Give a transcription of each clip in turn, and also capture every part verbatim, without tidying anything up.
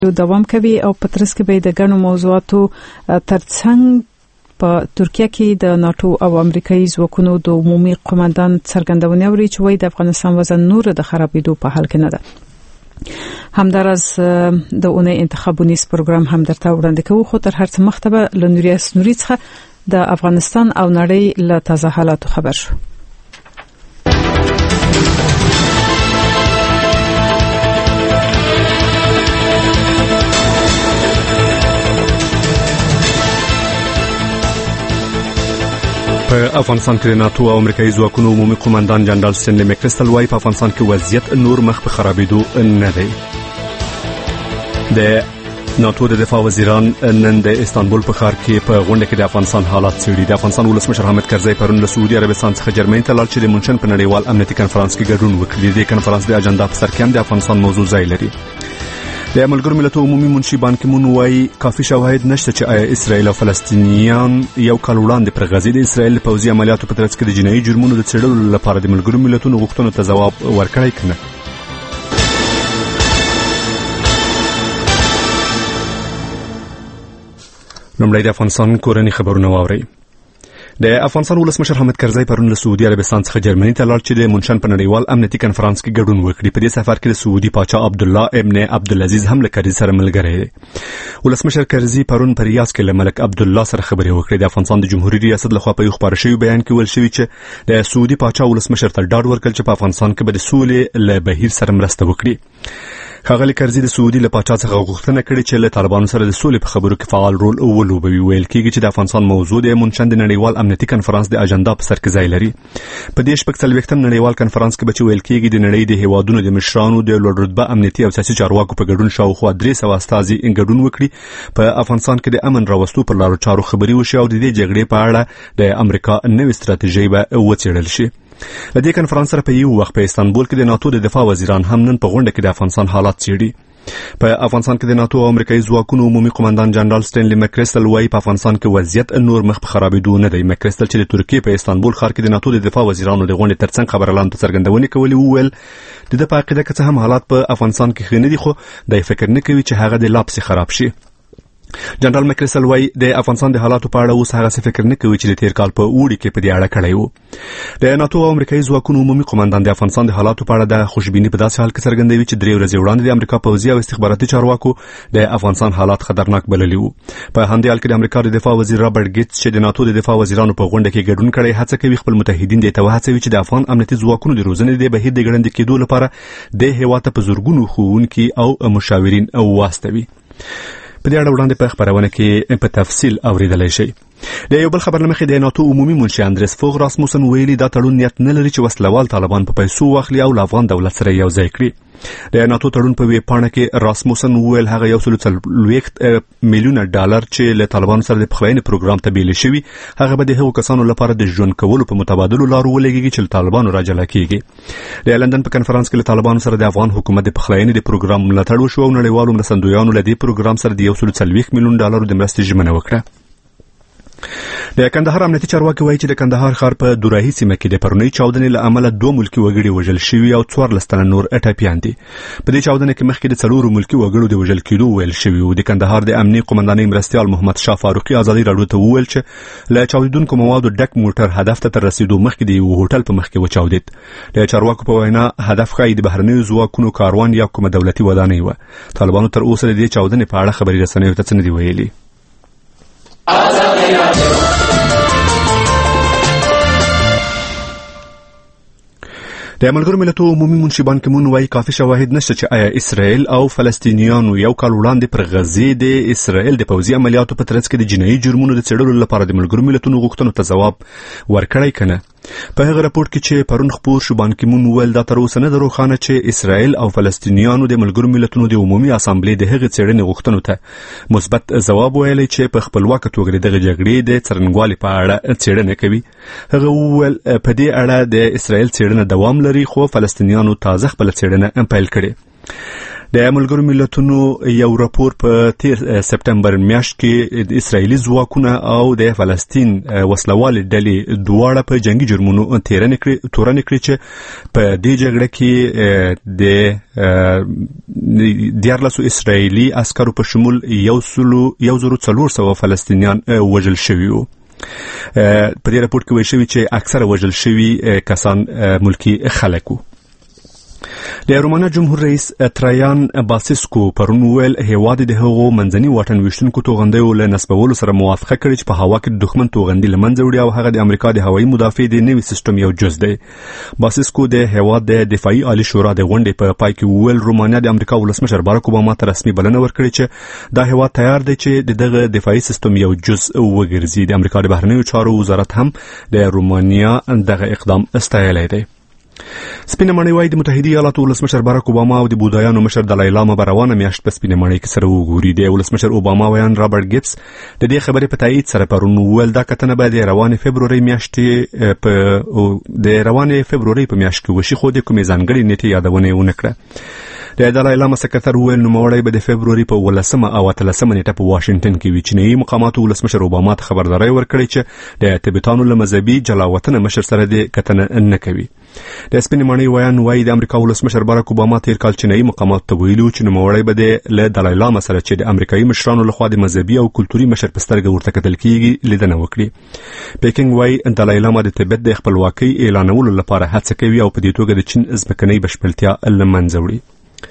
دوام کوي او په ترڅ کې به د ګڼو موضوعاتو ترڅنګ په ترکیه کې د ناتو او امریکایي ځواکونو د عمومي قومندان څرګندونه وری چې وایي د افغانستان وضع نور د خرابېدو په حال کې نه ده. همدارس د اونۍ انتخابونیز پروګرام هم درته وړاندې کوو، خو تر هر څه مخکې به له نوري اسنوري څخه د افغانستان او نړۍ له تازه حالاتو خبر شو. په افغانستان کې ناتو او امریکایي ځواکونو عمومي قومندان جنرال سټینلی مکریسټل وايي په افغانستان کې وضعیت نور مخ په خرابېدو نه دی. د ناتو د دفاع وزیران نن د استانبول په ښار کې په غونډه کې د افغانستان حالات څېړي. د افغانستان ولسمشر حامد کرزی پرون له سعودي عربستان څخه جرمني ته لاړ چې د مونشن په نړیوال امنیتي کنفرانس کې ګډون وکړي. د کنفرانس د اجنډا په سر کې هم د افغانستان موضوع ځای لري. د ملګرو ملتونو عمومي منشي بان کی مون وايي کافي شواهد نشته چې آیا اسرائیل او فلسطینیان یو کال وړاندې پر غزه د اسرائیل پوځي عملیاتو په ترڅ کې د جنایي جرمونو د څېړلو لپاره د ملګرو ملتونو غوښتنو ته ځواب ورکړی کنه. لومړی د افغانستان کورنۍ خبرونه واورئ. د افغانستان ولسمشر حامد کرزی پرون له سعودي عربستان څخه جرمني ته لاړ چې د مونشن په نړیوال امنیتي کنفرانس کې ګډون وکړي. په دې سفر کې د سعودي پاچا عبدالله ابن عبدالعزیز هم له کرزي سره ملګری دی. ولسمشر کرزي پرون په ریاض کې له ملک عبدالله سره خبرې وکړې. د افغانستان د جمهوریت ریاست لخوا په یو خبر شوی بیان کې ویل شوی چې د سعودي پاچا ولسمشر ته ډاډ ورکړ چې په افغانستان کې به د سولې له بهیر سره مرسته وکړي. ښاغلي کرزي د سعودي له پاچا څخه غوښتنه کړې چې له طالبانو سره د سولې په خبرو کې فعال رول ولوبوي. ویل کېږي چې د افغانستان موضوع د مونشن د نړیوال امنیتي کنفرانس د اجنډا په سر کې ځای لري. په دې شپږ څلوېښتم نړیوال کنفرانس کې به چې ویل کېږي د نړۍ د هیوادونو د مشرانو د لوړ رتبه امنیتي او سیاسي چارواکو په ګډون شاوخوا درې سوه استازي ګډون وکړي. په افغانستان کې د امن راوستو پر لارو چارو خبرې وشي او د دې جګړې په اړه د امریکا نوې ستراتیژي به وڅېړل شي. د دې کنفرانس سره په یو وخت په استانبول کې د ناتو د دفاع وزیران هم نن په غونډه کې د افغانستان حالات څېړي. په افغانستان کې د ناتو او امریکایي ځواکونو عمومي قومندان جنرال سټینلی مکریسټل وايي په افغانستان کې وضعیت نور مخ په خرابېدو نه دی. مکریسټل چې د ترکیې په استانبول ښار کې د ناتو د دفاع وزیرانو د غونډې ترڅنګ خبرلاندو ته څرګندونې کولې وویل د ده په عقیده که څه هم حالات په افغانستان کې ښه نه دي خو دی فکر نه کوي چې هغه د لا پسې خراب شي. جنرال مکریسټل وايي د افغانستان د حالاتو په اړه اوس هغه څه فکر نه کوي چې د تیر کال په اوړي کې په دې اړه کړی و. د ناتو او امریکایي ځواکونو عمومي قومندان د افغانستان د حالاتو په اړه د خوشبیني په داسې حال کې څرګندوي چې درې ورځې وړاندې د امریکا پوځي او استخباراتي چارواکو د افغانستان حالات خطرناک بللي وو. په همدې حال کې د امریکا د دفاع وزیر رابرټ ګیټس چې د ناتو د دفاع وزیرانو په غونډه کې ګډون کړی هڅه کوي خپل متحدین دې ته وهڅوي چې د افغان امنیتي ځواکونو د روزنې د بهیر د ګړندي کېدو لپاره د هېواد ته په زورګونو ښوونکي او مشاورین واستوي. په دې اړه وړاندې په خبرونه کې په تفصیل اوریدلای شي. د یو بل خبر لمخې د ناتو عمومي منشي اندریس فوغ راسموسن ویلي دا تړون نیت نه لري چې وسلوال طالبان په پیسو واخلي او افغان دولت سره یو ځای کړي. د ناتو تړون په ویب پاڼه کې راسموسن ویل هغه یو سل څلوېښت میلیونه ډالر چې له طالبانو سره د پخلاینې پروګرام ته بیل شوی هغه به د هغو کسانو لپاره د ژوند کولو په متبادلو لارو ولګیږي چې طالبانو راجلا کیږي. د لندن په کنفرانس کې له طالبانو سره د افغان حکومت د پخلاینې د پروګرام ملاتړ وشو او نړیوالو مرستندویانو له دې پروګرام سره د یو سل څلوېښت میلیون ډالرو د مرستې ژمنه وکړه. د کندهار امنیتي چارواکي وایي چې د کندهار ښار په دوراهي سیمه کې د پرونۍ چاودنې له امله دوه ملکي وګړي وژل شوي او څوارلس تنه نور ټپیان دي. په دې چاودنه کې مخکې د څلورو ملکي وګړو د وژل کېدو ویل شوي وو. د کندهار د امنیي قومندانۍ مرستیال محمد شاه فاروقي ازادي راډیو ته وویل چې له چاودېدونکو موادو ډک موټر هدف ته تر رسیدو مخکې د یو هوټل په مخ کې وچاودېد. د چارواکو په وینا هدف ښایي د بهرنیو ځواکونو کاروان یا کومه دولتي ودانۍ وه. طالبانو تر اوسه د دې چاودنې په اړه خبري رسنیو ته څه نه دي ویلي. د ملګرو ملتونو عمومي منشي بان کی مون وايي کافي شواهد نشته چې آیا اسرائیل او فلسطینیانو یو کال وړاندې پر غزه د اسرائیل د پوځي عملیاتو په ترڅ کې د جنایي جرمونو د څېړلو لپاره د ملګرو ملتونو غوښتنو ته ځواب ورکړی کنه. په هغه راپور کې چې پرون خپور شو بان کی مون ویل دا تر اوسه نه روښانه چې اسرائیل او فلسطینیانو د ملګرو ملتونو د عمومي اسامبلې د هغې څېړنې غوښتنو ته مثبت ځواب ویلی چې په خپلواکه توګه دغه جګړې د څرنګوالي په اړه څېړنه کوي. هغه وویل په دې اړه د اسرائیل څېړنه دوام لري خو فلسطینیانو تازه خپله څېړنه پیل کړې. د ملګرو ملتونو یو راپور په تیر سپتمبر میاشت کې د اسرایلی ځواکونو او د فلسطین وسلوال ډلې دواړه په جنگي جرمونو تورن کړی تورن کړی چې په دې جګړه کې د دیارلسو اسرایلی عسکرو په شمول یو سلو یو زرو څلور سوه فلسطینیان وژل شوي وو. په دې راپور کې وایي شوی چې اکثره وژل شوي کسان ملکی خلک وو. د رومانیا جمهور رئیس ترایان باسیسکو پرون ویل هیواد د هغو منځني واټن ویشتونکو توغندیو له نسبولو سره موافقه کړې چې په هوا کې د دښمن توغندي لمنځه وړي او هغه د امریکا د هوایي مدافع د نوي سیستم یو جز دی. باسیسکو د هیواد د دفاعي عالی شورا د غونډې په پای کې ویل رومانیا د امریکا ولسمشر باراک اوباما ته رسمي بلنه ورکړې چې دا هیواد تیار دی چې دغه دفاعي سیستم یو جز وګرځي. د امریکا د بهرنیو چارو وزارت هم د رومانیا دغه اقدام استایلی دی. سپینه ماڼۍ وايي د متحده ایالاتو ولسمشر باراک اوباما او د بودایانو مشر دلای لاما به روانه میاشت په سپینه ماڼۍ کې سره وګوري. د ولسمشر اوباما ویان رابرټ ګیبس د دې خبرې په تایید سره پرون ویل دا کتنه به د روانه فبروري میاشتې په د روانه فبروري په میاشت کې وشي، خو د کومې ځانګړې نیټه یادونه ونه کړه. د دلای لاما سکرټر ویل نوموړی به د فبروري په ولسمه او اتلسمه نیټه په واشنگټن کې وي. چینایي مقاماتو ولسمشر اوباما ته خبرداري ورکړې چې د تبتانو له مذهبي جلاوطن مشر سره د کتنه نه کوي. د سپینې ماڼۍ ویان وایي د امریکا ولسمشر باراک اوباما تیر کال چینایي مقاماتو ته ویلي چې نوموړی به د له دلای لاما سره چې د امریکایي مشرانو لخوا د مذهبي او کلتوري مشر په سترګه ورته کتل کیږي لیدنه وکړي. پیکینګ وایي دلای لاما د تبت د خپلواکۍ اعلانولو لپاره هڅه کوي او په دې توګه د چین ځمکنۍ بشپړتیا له منځه وړي.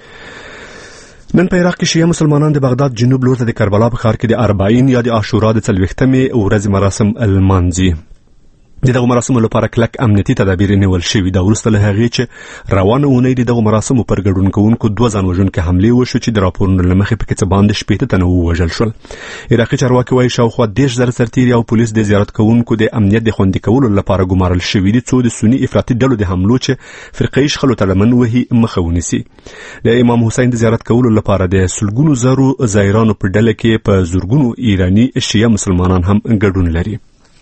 نن په عراق کې شیعه مسلمانان د بغداد جنوب لور ته د کربلا په ښار کې د اربعین یا د عاشورا د څلوېښتمې ورځې مراسم لمانځي. د دغه مراسمو لپاره کلک امنیتي تدابیر نیول شوي. دا وروسته له هغې چې روانه اونۍ د دغه مراسمو پر ګډون کوونکو دوه ځان وژونکې حملې وشو چې د راپورونو له مخې پکې څه باندې شپېته تنه ووژل شول. عراقي چارواکي وایي شاوخوا دېرش زره سرتیري او پولیس د زیارت کوونکو د امنیت د خوندي کولو لپاره ګمارل شوي دي څو د سني افراطي ډلو د حملو چې فرقه‌یي شخړو ته لمن وهي مخه ونیسي. د امام حسین د زیارت کولو لپاره د سلګونو زرو زایرانو په ډله کې په زرګونو ایراني شیعه مسلمانان هم ګډون لري.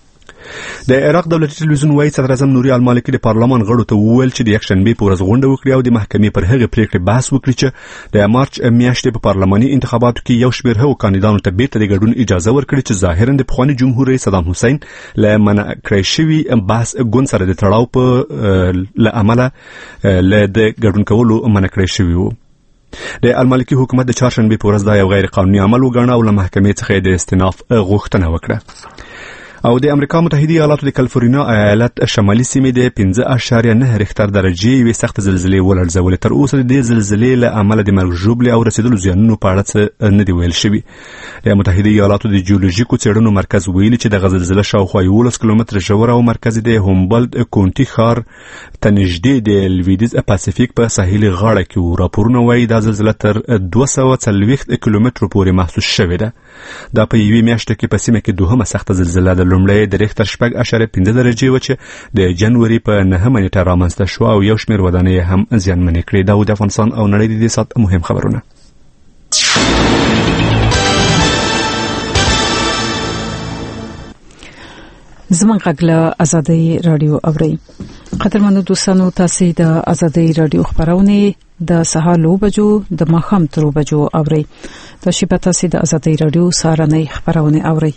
د عراق دولتي ټلویزیون وایي صدر اعظم نوري المالکي د پارلمان غړو ته وویل چې د یکشنبې په ورځ غونډه وکړي او د محکمې پر هغې پریکړې بحث وکړي چې د مارچ میاشتې په پارلماني انتخاباتو کې یو شمېر هغو کاندیدانو ته بیرته د ګډون اجازه ورکړي چې ظاهرا د پخواني جمهور رئیس صدام حسین له منع کړی شوي بحث ګوند سره د تړاو په له امله له د ګډون کولو منع کړی شوي وو. د المالکي حکومت د چهارشنبې په ورځ دا یو غیر قانوني عمل وګاڼه او له محکمې څخه د استئناف غوښتنه وکړه. او د امریکا متحده ایالاتو د کالیفورنیا ایالت شمالي سیمې د پنځه اعشاریه نه ریختر درجې یوې سخت زلزلې ولړزولې. تر اوسه د دې زلزلې له امله د مرګ ژوبلې او رسیدلو زیانونو په اړه څه نه دي ویل شوي. د متحده ایالاتو د جیولوژیکو څېړنو مرکز ویلي چې دغه زلزله شاوخوا یولس کیلومتره ژوره او مرکز د هومبولت کونټي ښار ته نږدې د لویدیځ پاسفیک په ساحلي غاړه کې وو. راپورونه وایي دا زلزله تر دوه سوه څلوېښت کیلومترو پورې محسوس شوې ده. دا په یوې میاشت کې په سیمه کې دوهمه سخته زلزله ده. لومړی د ریختر شپږ اعشاریه پنځه درجې وه چې د جنوري په نهمه نیټه رامنځته شوه او یو شمېر ودانۍ هم زیانمنې کړې. دا و د افغانستان او نړۍ د دې ساعت مهم خبرونه. زموږ غږ له آزادۍ رادیو اورئ. قدرمنو دوستانو، تاسو د آزادۍ رادیو خبرونه د سهار لو بجو د ماښام تر بجو اورئ. تاسو په تاسو د آزادۍ رادیو سهارنۍ خبرونه اورئ.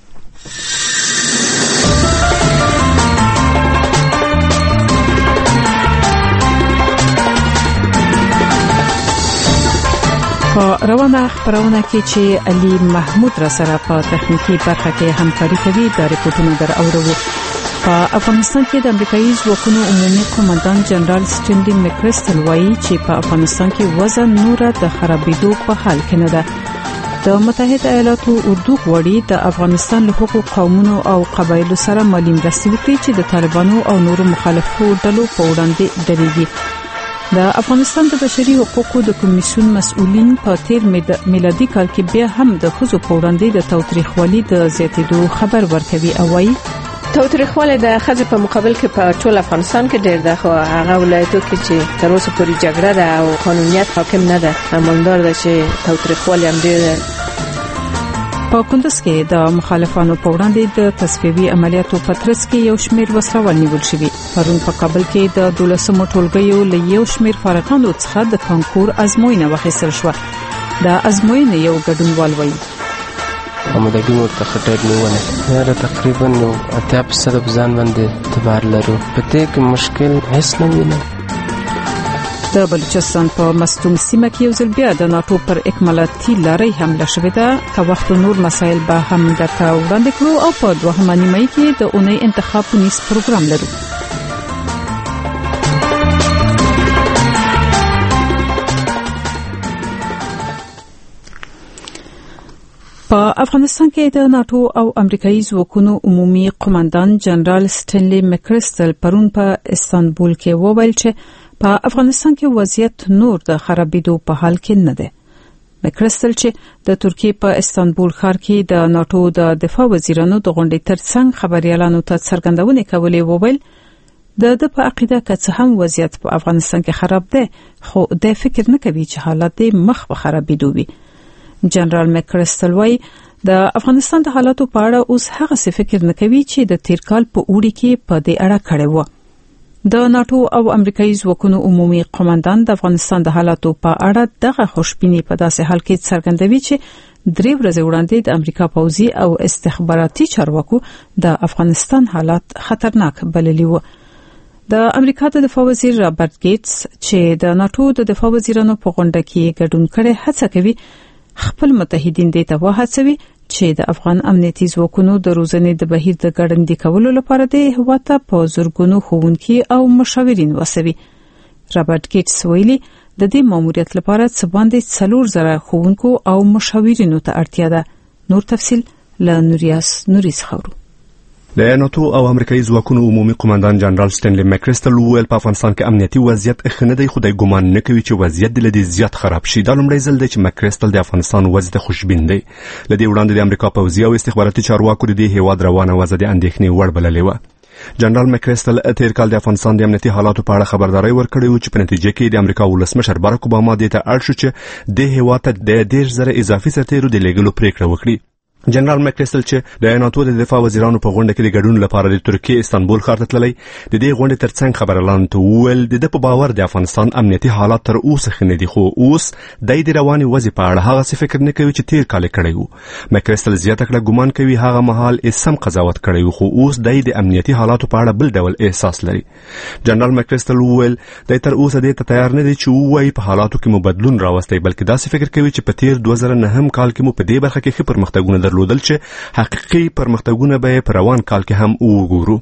په روانه خبرونه کې چې علي محمود را سره په تخنیکی برخه کې همکاري کوي د ریپورتونو در اورو. په افغانستان کې د امریکایي ځواکونو عمومي قومندان جنرال سټینلي مکریسټل وایي چې په افغانستان کې وضع نور د خرابېدو په حال کې نه ده. د متحده ایالاتو اردو غوړي د افغانستان له حقوقو قومونو او قبایلو سره مالي مرستې وکړي چې د طالبانو او نورو مخالفو ډلو په وړاندې درېږي. د افغانستان د بشري حقوقو د کمیسیون مسؤلین په تیر میلادي کال کې بیا هم د ښځو په وړاندې د تاوتریخوالي د زیاتېدو خبر ورکوي او وايي تاوتریخوالی د ښځې په مقابل کې په ټول افغانستان کې ډېر ده، خو هغه ولایتو کې چې تر اوسه پورې جګړه ده او قانونیت حاکم نه ده، امالدار ده چې تاوتریخوالی هم ډېر ده. په په کندز کې د مخالفانو په وړاندې د تصفیوي عملیاتو په ترڅ کې یو شمېر وسلوال نیول شوي. پرون په کابل کې د دولسمو ټولګیو له یو شمېر فارغانو څخه د کانکور ازموینه واخیستل شوه. د ازموینې یو ګډونوال وایي همدغه ورته خټر نیولې دا تقریبا نو اتیا په سره ځان باندې اعتبار لرو. په دې کې مشکل هیڅ نه وینم. د بلوچستان په مستون سیمه کې یو ځل بیا د ناتو پر اکمالاتي لارې حمله شوې ده. که وخت نور مسایل به هم درته وړاندې کړو او په دوهمه نیمه کې د اونۍ انتخاب پولیس پروګرام لرو. په افغانستان کې د ناتو او امریکایي ځواکونو عمومي قوماندان جنرال سټنلی مکرستل پرون په استانبول کې وویل چې په افغانستان کې وضعیت نور د خرابېدو په حال کې نه ده. مکرستل چې د ترکیې په استانبول ښار کې د ناتو د دفاع وزیرانو د غونډې ترڅنګ خبريالانو ته څرګندونې کولې وویل د د په عقیده که څه هم وضعیت په افغانستان کې خراب ده خو د فکر نه کوي چې حالات مخ په خرابېدو وي. جنرال مکرستل وايي د افغانستان د حالاتو په اړه اوس هغه څه فکر نه کوي چې د تیر کال په اوړي کې په دې اړه کړی و. د ناتو او امریکایي ځواکونو عمومي قوماندان د افغانستان د حالاتو په اړه دغه خوشبیني په داسې حال کې څرګندوي چې درې ورځې وړاندې د امریکا پوځي او استخباراتي چارواکو د افغانستان حالات خطرناک بللي وو. د امریکا د دفاع وزیر رابرټ ګیټس چې د ناتو د دفاع وزیرانو په غونډه کې ګډون کړي هڅه کوي خپل متحدین دې ته وهڅوي چې د افغان امنیتي ځواکونو د روزنې د بهیر د ګړندې کولو لپاره د هیواد په زورګونو ښوونکي او مشاورین وسوي. رابرټ ګیټس ویلي د دې ماموریت لپاره څه باندې څلور زره ښوونکو او مشاورینو ته اړتیا ده. نور تفصیل له نوریاس نوریس خورو. د ناتو او امریکایي ځواکونو عمومي قوماندان جنرال سټنلی مکرستل وویل په افغانستان کې امنیتي وضعیت ښه نه دی خو د ګمان نه کوي چې وضعیت د لدی زیات خراب شي. دا لومړی ځل دی چې مکرستل د افغانستان وضعیت خوشبین دی. لدی وړاندې د امریکا پوځي او استخباراتي چارواکو د دې هیواد روانه وضعیت د اندېښنې وړ بللې و. جنرال مکرستل تیر کال د افغانستان د امنیتي حالاتو په اړه خبرداري ورکړې و چې په نتیجه کې د امریکا ولسمشر باراک اوباما د ته اړ شو چې د هیواد ته د ډیر زره اضافي سرتیرو د لېږلو پریکړه وکړي. جنرال مکرستل چې د ناتو د دفاع وزیرانو په غونډه کې د ګډون لپاره د ترکیې استانبول ښار ته تللی د دې غونډې ترڅنګ خبريالانو ته وویل د د په باور د افغانستان امنیتي حالات تر اوسه ښه نه دي خو اوس د دې رواني وضعیت په اړه هغه څه فکر نه کوي چې تیر کال کړی وو. مکرستل زیاته کړه ګمان کوي هغه مهال سم قضاوت کړی وو خو اوس د امنیتي حالاتو په اړه بل ډول احساس لري. جنرال مکرستل وویل د تر اوسه د تیار نه دي چې وایي په حالاتو کې مو بدلون راوستي بلکې دا څه فکر کوي چې په تیر دوه زره نهم کال کې مو په دې برخه کې ښه پرمختګونه درلودل چې حقیقي پرمختګونه به په روان کال کې هم وګورو.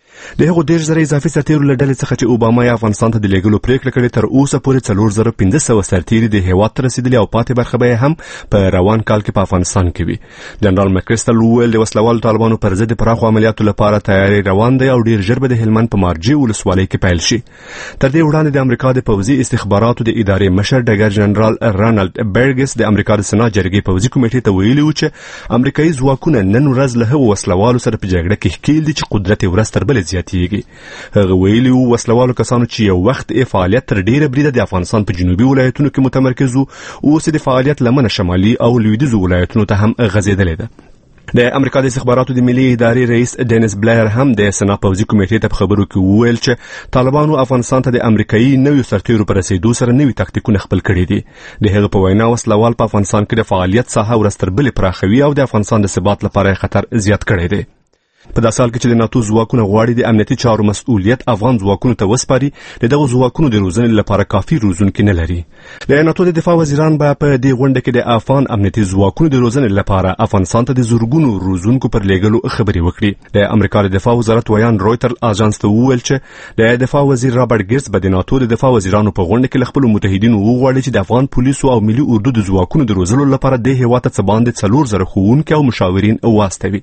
د هغو ډیر زره اضافي سرتیرو له ډلې څخه چې اوباما یې افغانستان ته د لېږلو پریکړه کړې تر اوسه پورې څلور زره پنځه سوه سرتیري د هیواد ته رسېدلي او پاتې برخه به هم په روان کال کې په افغانستان کې وي. جنرال مکرستل وویل د وسلوالو طالبانو پر ضد پراخو عملیاتو لپاره تیاری روان دی او ډیر ژر به د هلمند په مارجې ولسوالۍ کې پیل شي. تر دې وړاندې د امریکا د پوځي استخباراتو د ادارې مشر ډګر جنرال رانالډ برګس د امریکا د سنا جرګې پوځي کمیټې ته ویلي و چې امریکایي ځواکونه نن ورځ له هغو وسلوالو سره په جګړه کې ښکېل دي چې قدرت یې ورځ تر بلې زیاتېږي. هغه ویلي وو وسلوالو کسانو چې یو وخت فعالیت تر ډیره بریده د افغانستان په جنوبي ولایتونو کې متمرکز وو اوس د فعالیت لمنه شمالي او لویدیځو ولایتونو ته هم غځېدلې ده. د امریکا د استخباراتو د ملي ادارې رئیس ډینیس بلایر هم د سنا پوځي کمیټې ته په خبرو کې وویل چې طالبانو افغانستان ته د امریکایي نویو سرتیرو پر رسیدو سره نوي تاکتیکونه خپل کړي دي. د هغه په وینا وسلوال په افغانستان کې د فعالیت ساحه ورځ تر بلې پراخوي او د افغانستان د ثبات لپاره خطر زیات کړی دی. په داسې حال کې چې د ناتو ځواکونه غواړي د امنیتي چارو مسؤلیت افغان ځواکونو ته وسپاري د دغو ځواکونو د روزنې لپاره کافي روزونکي نه لري. د ناتو د دفاع وزیران به په دې غونډه کې د افغان امنیتي ځواکونو د روزنې لپاره افغانستان ته د زورګونو روزونکو پر لېږلو خبرې وکړي. د امریکا د دفاع وزارت ویان رویتر اژانس ته وویل چې د دفاع وزیر رابرټ ګیټس به د ناتو د دفاع وزیرانو په غونډه کې له خپلو متحدینو وغواړي چې د افغان پولیسو او ملي اردو د ځواکونو د روزلو لپاره د هیواد ته څه باندې څلور زره ښوونکي او مشاورین واستوي.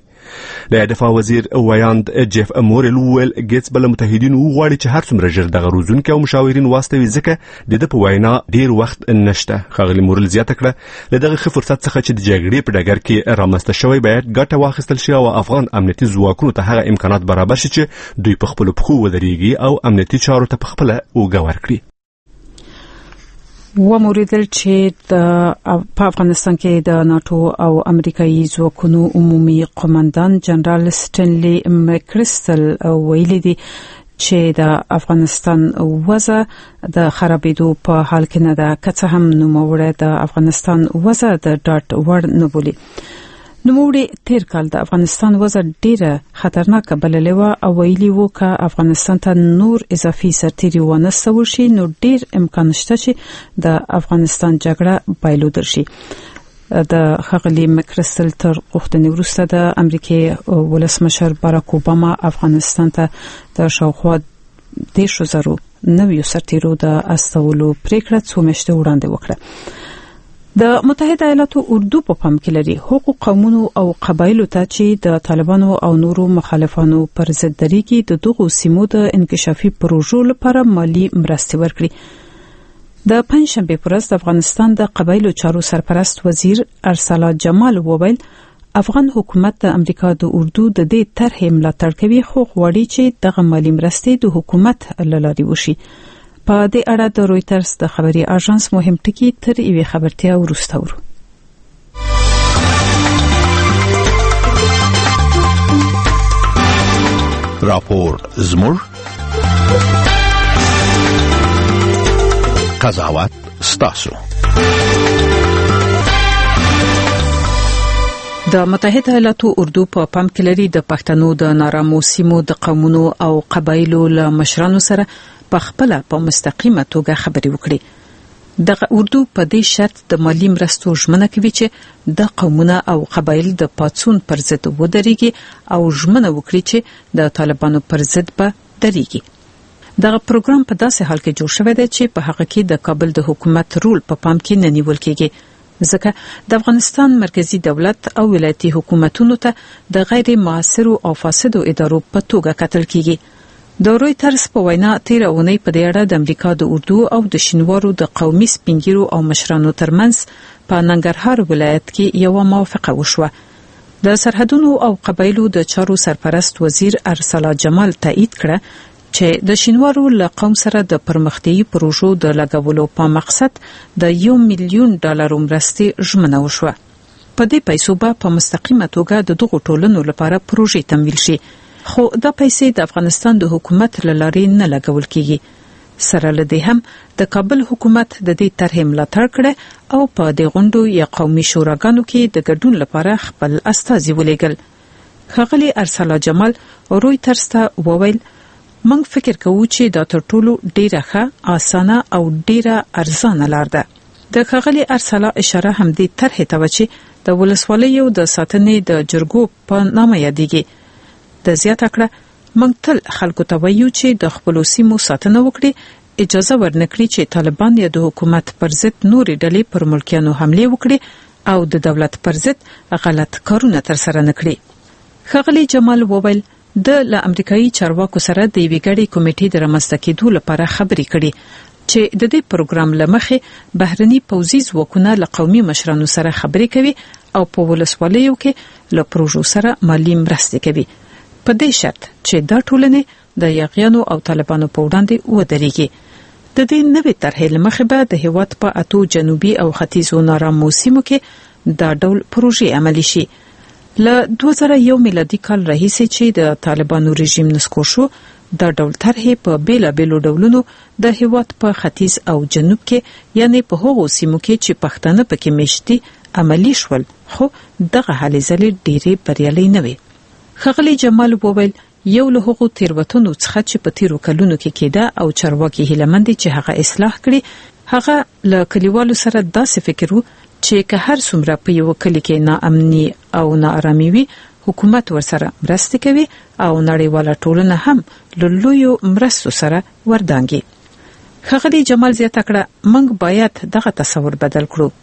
د دفاع وزیر ویان جيف مورل ویل ګیټس بل متحدین وغواړي چې هر څومره ژر دغه روزونکي او مشاورین واستوي ځکه د د په وینا ډیر وخت نشته. خغلی مورل زیاته کړه له دغه ښه فرصت څخه چې د جګړې په ډګر کې رامنځته شوی باید ګټه واخیستل شي او افغان امنیتي ځواکونو ته هغه امکانات برابر شي چې دوی په خپل پخو ودرېږي او امنیتي چارو ته په خپل اوږه ورکړي. و موریدل چې په افغانستان کې د ناتو او امریکایي ځواکونو عمومي قومندان جنرال سټنلی مکریسټل ویلي دي چې د افغانستان وضع د خرابېدو په حال کې نه ده، که څه هم نوموړی د افغانستان وضع د ډاډ وړ نه بولي. نوموړی تیر کال د افغانستان وضع ډیره خطرناکه بللې وه او ویلي وو که افغانستان ته نور اضافي سرتیري ونستول شي نو ډیر امکان شته چې د افغانستان جګړه بایلودل شي. د ښاغلي مکریسټل تر غوښتنې وروسته د امریکای ولسمشر باراک اوباما افغانستان ته د شاوخوا دیرشو زرو نویو سرتیرو د استولو پریکړه څو میاشتې وړاندې وکړه. د متحده ایالاتو اردو په پام کې لري حقوق قومونو او قبایلو ته چې د طالبانو او نورو مخالفانو پر ضد دریږي د دغو سیمو د انکشافي پروژو لپاره مالی مرستې ورکړي. د پنځشنبه په ورځ د افغانستان د قبایلو چارو سرپرست وزیر ارسلا جمال وویل افغان حکومت د امریکا د اردو د دې طرحې ملاتړ کوي خو غواړي چې دغه مالی مرستې د حکومت له لارې وشي. په دې اړه د رويټرز د خبري اژانس مهم ټکي تر یوې خبرتیا وروسته ورو. راپور زموږ قضاوت ستاسو. د متحده ایالاتو اردو په پام کې لري د پښتنو د نارامو سیمو د قومونو او قبایلو له مشرانو سره په خپل په مستقیمه توګه خبري وکړي. د اردو په دې شرط د مالی مرستو ژمنه کوي چې د قومونه او قبایل د پاتسون پر ضد ودرېږي او ژمنه وکړي چې د طالبانو پر ضد به درېږي. دغه پروګرام په داسې حال کې جوړ شوی دی چې په هغه کې د کابل د حکومت رول په پا پام کې نه نیول کېږي، ځکه د افغانستان مرکزی دولت او ولایتي حکومتونو ته د غیر معاصرو او فاسدو ادارو په توګه کتل کېږي. د رويټرز په وینا تیر اونۍ په دې اړه د امریکا د اردو او د شینوارو د قومي سپینګیرو او مشرانو ترمنځ په ننګرهار ولایت کې یو موافقه وشوه. د سرحدونو او قبایلو د چارو سرپرست وزیر ارسلا جمال تایید کړه چې د شینوارو له قوم سره د پرمختیايي پروژو د لګولو په مقصد د یو میلیون ډالر مرستې ژمنه وشوه. په دې پیسو به په مستقیمه توګه د دغو ټولنو لپاره پروژې تمویل شي، خو دا پیسې د افغانستان د حکومت له لارې نه لګول کیږي. سره له دې هم د کابل حکومت د دې طرحې ملاتړ کړي او په دې غونډو یا قومي شوراګانو کې د ګډون لپاره خپل استازي ولېږل. ښاغلي ارسلا جمال رويټرز ته وویل موږ فکر کوو چې دا تر ټولو ډیره ښه، اسانه او ډیره ارزانه لار ده. د ښاغلي ارسلا اشاره هم دې طرحې ته و چې د ولسوالیو د ساتنې د جرګو په نامه یادېږي. د زیاته کړه موږ تل خلکو ته وایو چې د خپل سیمو ساتنه وکړي، اجازه ورنکړي چې طالبان یا د حکومت پر ضد نورې ډلې پر ملکیانو حمله وکړي او د دولت پر ضد غلط کارونه ترسره نکړي. ښاغلي جمال وویل د له امریکایي چارواکو سره د یوې ګډې کمیټې د رامنځته کېدو لپاره خبرې کړي چې د دې پروګرام لمخې بهرني پوځي ځواکونه له قومي مشرانو سره خبرې کوي او په ولسوالیو کې له پروژو سره مالی مرستې کوي، په دې شرط چې دا ټولنې د یاغیانو او طالبانو په وړاندې ودرېږي. د دې نوې طرحې لمخې به د هیواد په اتو جنوبي او ختیځو نارامو سیمو کې دا ډول پروژې عملي شي. له دوه زره یو میلادي کال راهیسې چې د طالبانو رژیم نسکور شو، دا ډول طرحې په بیلابیلو ډولونو د هیواد په ختیځ او جنوب کې یعنی په هغو سیمو کې چې پښتانه پکې میشتي عملي شول، خو دغه هلې ځلې ډېرې بریالۍ نه وې. ښاغلي جمال وویل یو له هغو تیروتنو څخه چې په تیرو کلونو کې کېده او چارواکي هیلمند چې هغه اصلاح کړي، هغه له کلیوالو سره داسې فکر وو چې که هر څومره په یو کلی کې ناامني او ناارامي وي، حکومت ورسره مرسته کوي او نړیواله ټولنه هم له لویو مرستو سره وردانګي. ښاغلي جمال زیاته کړه موږ باید دغه تصور بدل کړو.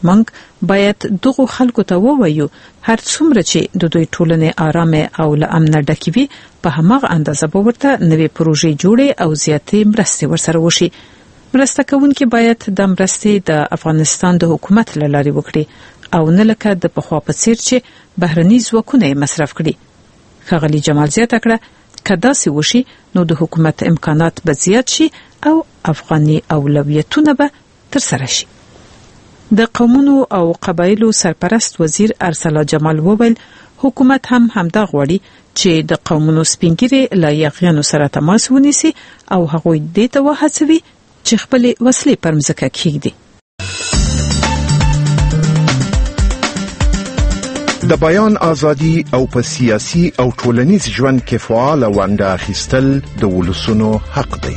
موږ باید دغه خلکو ته ووایو هر څومره چې د دوی ټولنې آرامه او له امن ډکې وي، په هماغه اندازه به ورته نوې پروژې جوړې او زیاتې مرستې ورسره وشي. مرسته کوونکي باید د مرستې د افغانستان د حکومت له لارې وکړي او نه لکه د پخوا په څیر چې بهرني ځواکونه یې مصرف کړي. ښاغلي جمال زیاته کړه که داسې وشي نو د حکومت امکانات به زیات شي او افغاني اولویتونه به تر سره شي. د قومونو او قبایلو سرپرست وزیر ارسلا جمال وویل حکومت هم همدا غواړي چې د قومونو سپینګری لا یغیانو سره تماس ونیسي او هغوی دې ته وهڅوي چې خپل وسلې پر مځکه کېږدي. د بیان ازادي او په سیاسي او ټولنیز ژوند کې فعال ونډه اخیستل د ولسونو حق دی.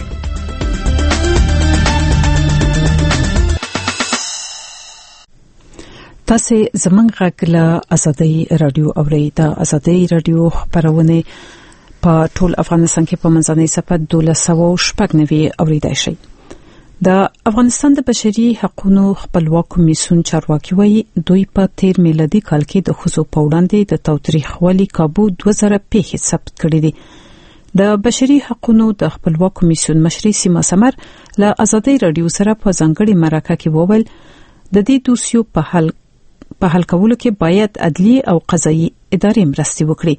تاسو زمنګ غږ له ازادي رادیو اورئ. د ازادي رادیو خبرونه په ټول افغانستان کې په منځنۍ صفحه دولس سوه شپږ نوي اوریدای شي. د افغانستان د بشري حقوقو خپلواک کمیسیون چارواکي وایي دوی په تیر میلادي کال کې د ښځو په وړاندې د تاوتریخوالي کابو دوه زره پیښې ثبت کړې دي. د بشري حقوقو د خپلواک کمیسیون مشري سیما سمر له ازادي رادیو سره په ځانګړي مرکه کې وویل د دې دوسیو په حل په حل کولو کې باید عدلي او قضایي ادارې مرستې وکړي.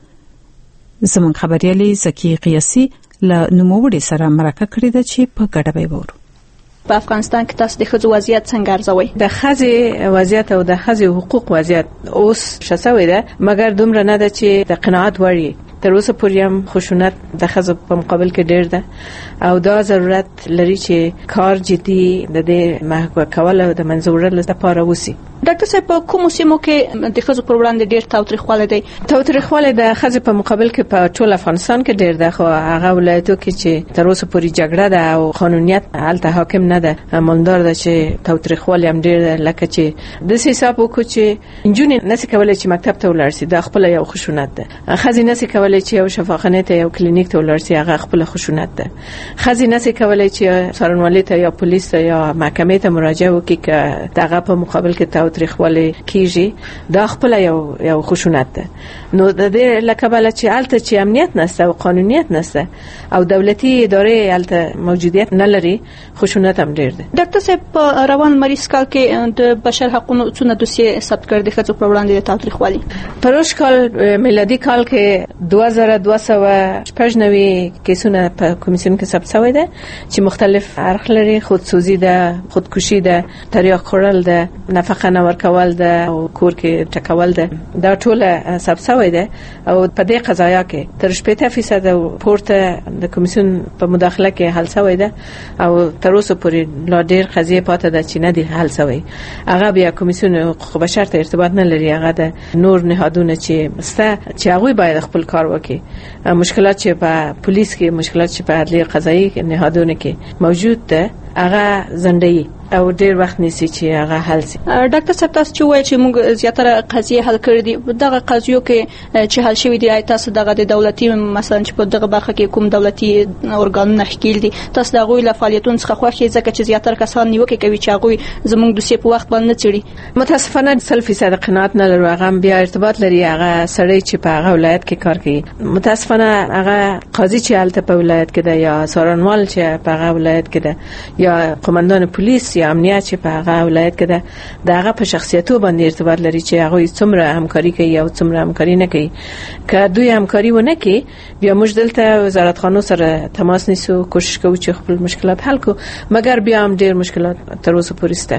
زموږ خبريالي زکی قیاسي له نوموړي سره مرکه کړې ده چې په ګډه به وورو. په افغانستان کې تاسو د ښځو وضعیت څنګه ارزوي؟ د ښځې وضعیت او د ښځې حقوق وضعیت اوس شسوي ده، مګر دومره نه ده چې د قناعت وړ تر اوسه پورې هم خشونت د ښځو په مقابل کې ډېر ده او دا ضرورت لري چې کار جدي د دې محکوم کول او د منځورل لپاره وسی. ډاکټر صاحب په کوم سیمو کې د ښځو پر وړاندې ډېر تاوتریخوالی دی؟ تاوتریخوالی د ښځې په مقابل کې په ټول افغانستان کې ډېر ده، خو هغه ولایتو کې چې تر اوسه پورې جګړه ده او قانونیت هلته حاکم نه ده، مالدار ده چې تاوتریخوالی هم ډېر ده. لکه چې د حساب وکړو چې نجونې نشي کولای چې مکتب ته ولاړ شي، دا خپل یو خشونت ده. ښځې نشي کولای چې یو شفاخانه ته یو کلینیک ته ولاړ شي، هغه خپل خشونت ده. ښځې نشي کولای چې څارنوالۍ ته یا پولیس ته یا محکمې ته مراجعه وکړي که دغه په مقابل کې تاوتریخوالی کیږي، دا خپل یو یو خشونت ده. نو د دې لکبله چې الته چې امنیت نشته او قانونیت نشته او دولتي ادارې الته موجودیت نه لري، خشونت هم ډیر ده. ډاکټر صاحب په روان مریض کال کې د بشر حقوقو څونه دوسیې ثبت کړي د ښځو پر وړاندې د تاوتریخوالي؟ پروش کال میلادي کال کې دوه زره دوه سوه شپږ نوي کیسونه په کمیسیون کې ثبت شوی ده چې مختلف اړخ لري. خودسوزي ده، خودکشي ده، تریاق خوړل ده، نفقه نه ورکول ده او کور کې ټکول ده. دا ټول ثبت شوی ده او په دې قضایا کې تر شپږ فیصد پورته د کمیسیون په مداخله کې حل شوی ده او تر اوسه پورې لا ډېر قضیې پاتې ده چې نه دي حل شوی. هغه بیا کمیسیون حقوق بشر ته ارتباط نه لري، هغه د نور نهادونه چې مسته چې هغه باید خپل کار وکړي. مشکلات چې په پولیس کې، مشکلات چې په عدلیه قضایي نهادونه کې موجود ده، هغه زندګي او ډیر وخت نیسي چې هغه حل شي. ډاکټر صاحب تاسو چې وایي چې موږ زیاتره قضیې حل کړې دي، دغه قضیو کې چې حل شوی دی تاسو دغه د دولتي مثلا چې په دغه برخه کې کوم دولتي اورګانونه ښکیل دي، تاسو دغه له فعالیتونو څخه خوښی ځکه چې زیاتره کسان نیوکه کوي چې هغه زموږ دوسیه په وخت باندې چړي؟ متاسفانه سل فیصد قناعت نه لرو. هغه بیا ارتباط لري، هغه سړی چې په هغه ولایت کې کار کوي. متاسفانه هغه قاضي چې الته په ولایت کې ده یا څارنوال چې په هغه ولایت کې ده یا قومندان پولیس یا امنیت چې په هغه ولایت کې ده، دغه په شخصیتو باندې ارتباط لري چې هغه څومره همکاري کوي او څومره همکاري نه کوي. که دوی همکاري ونه کوي، بیا موږ دلته وزارت خانو سره تماس نیسو، کوشش کوو چې خپل مشکلات حل کړو، مګر بیا هم ډېر مشکلات تر اوسه پورې شته.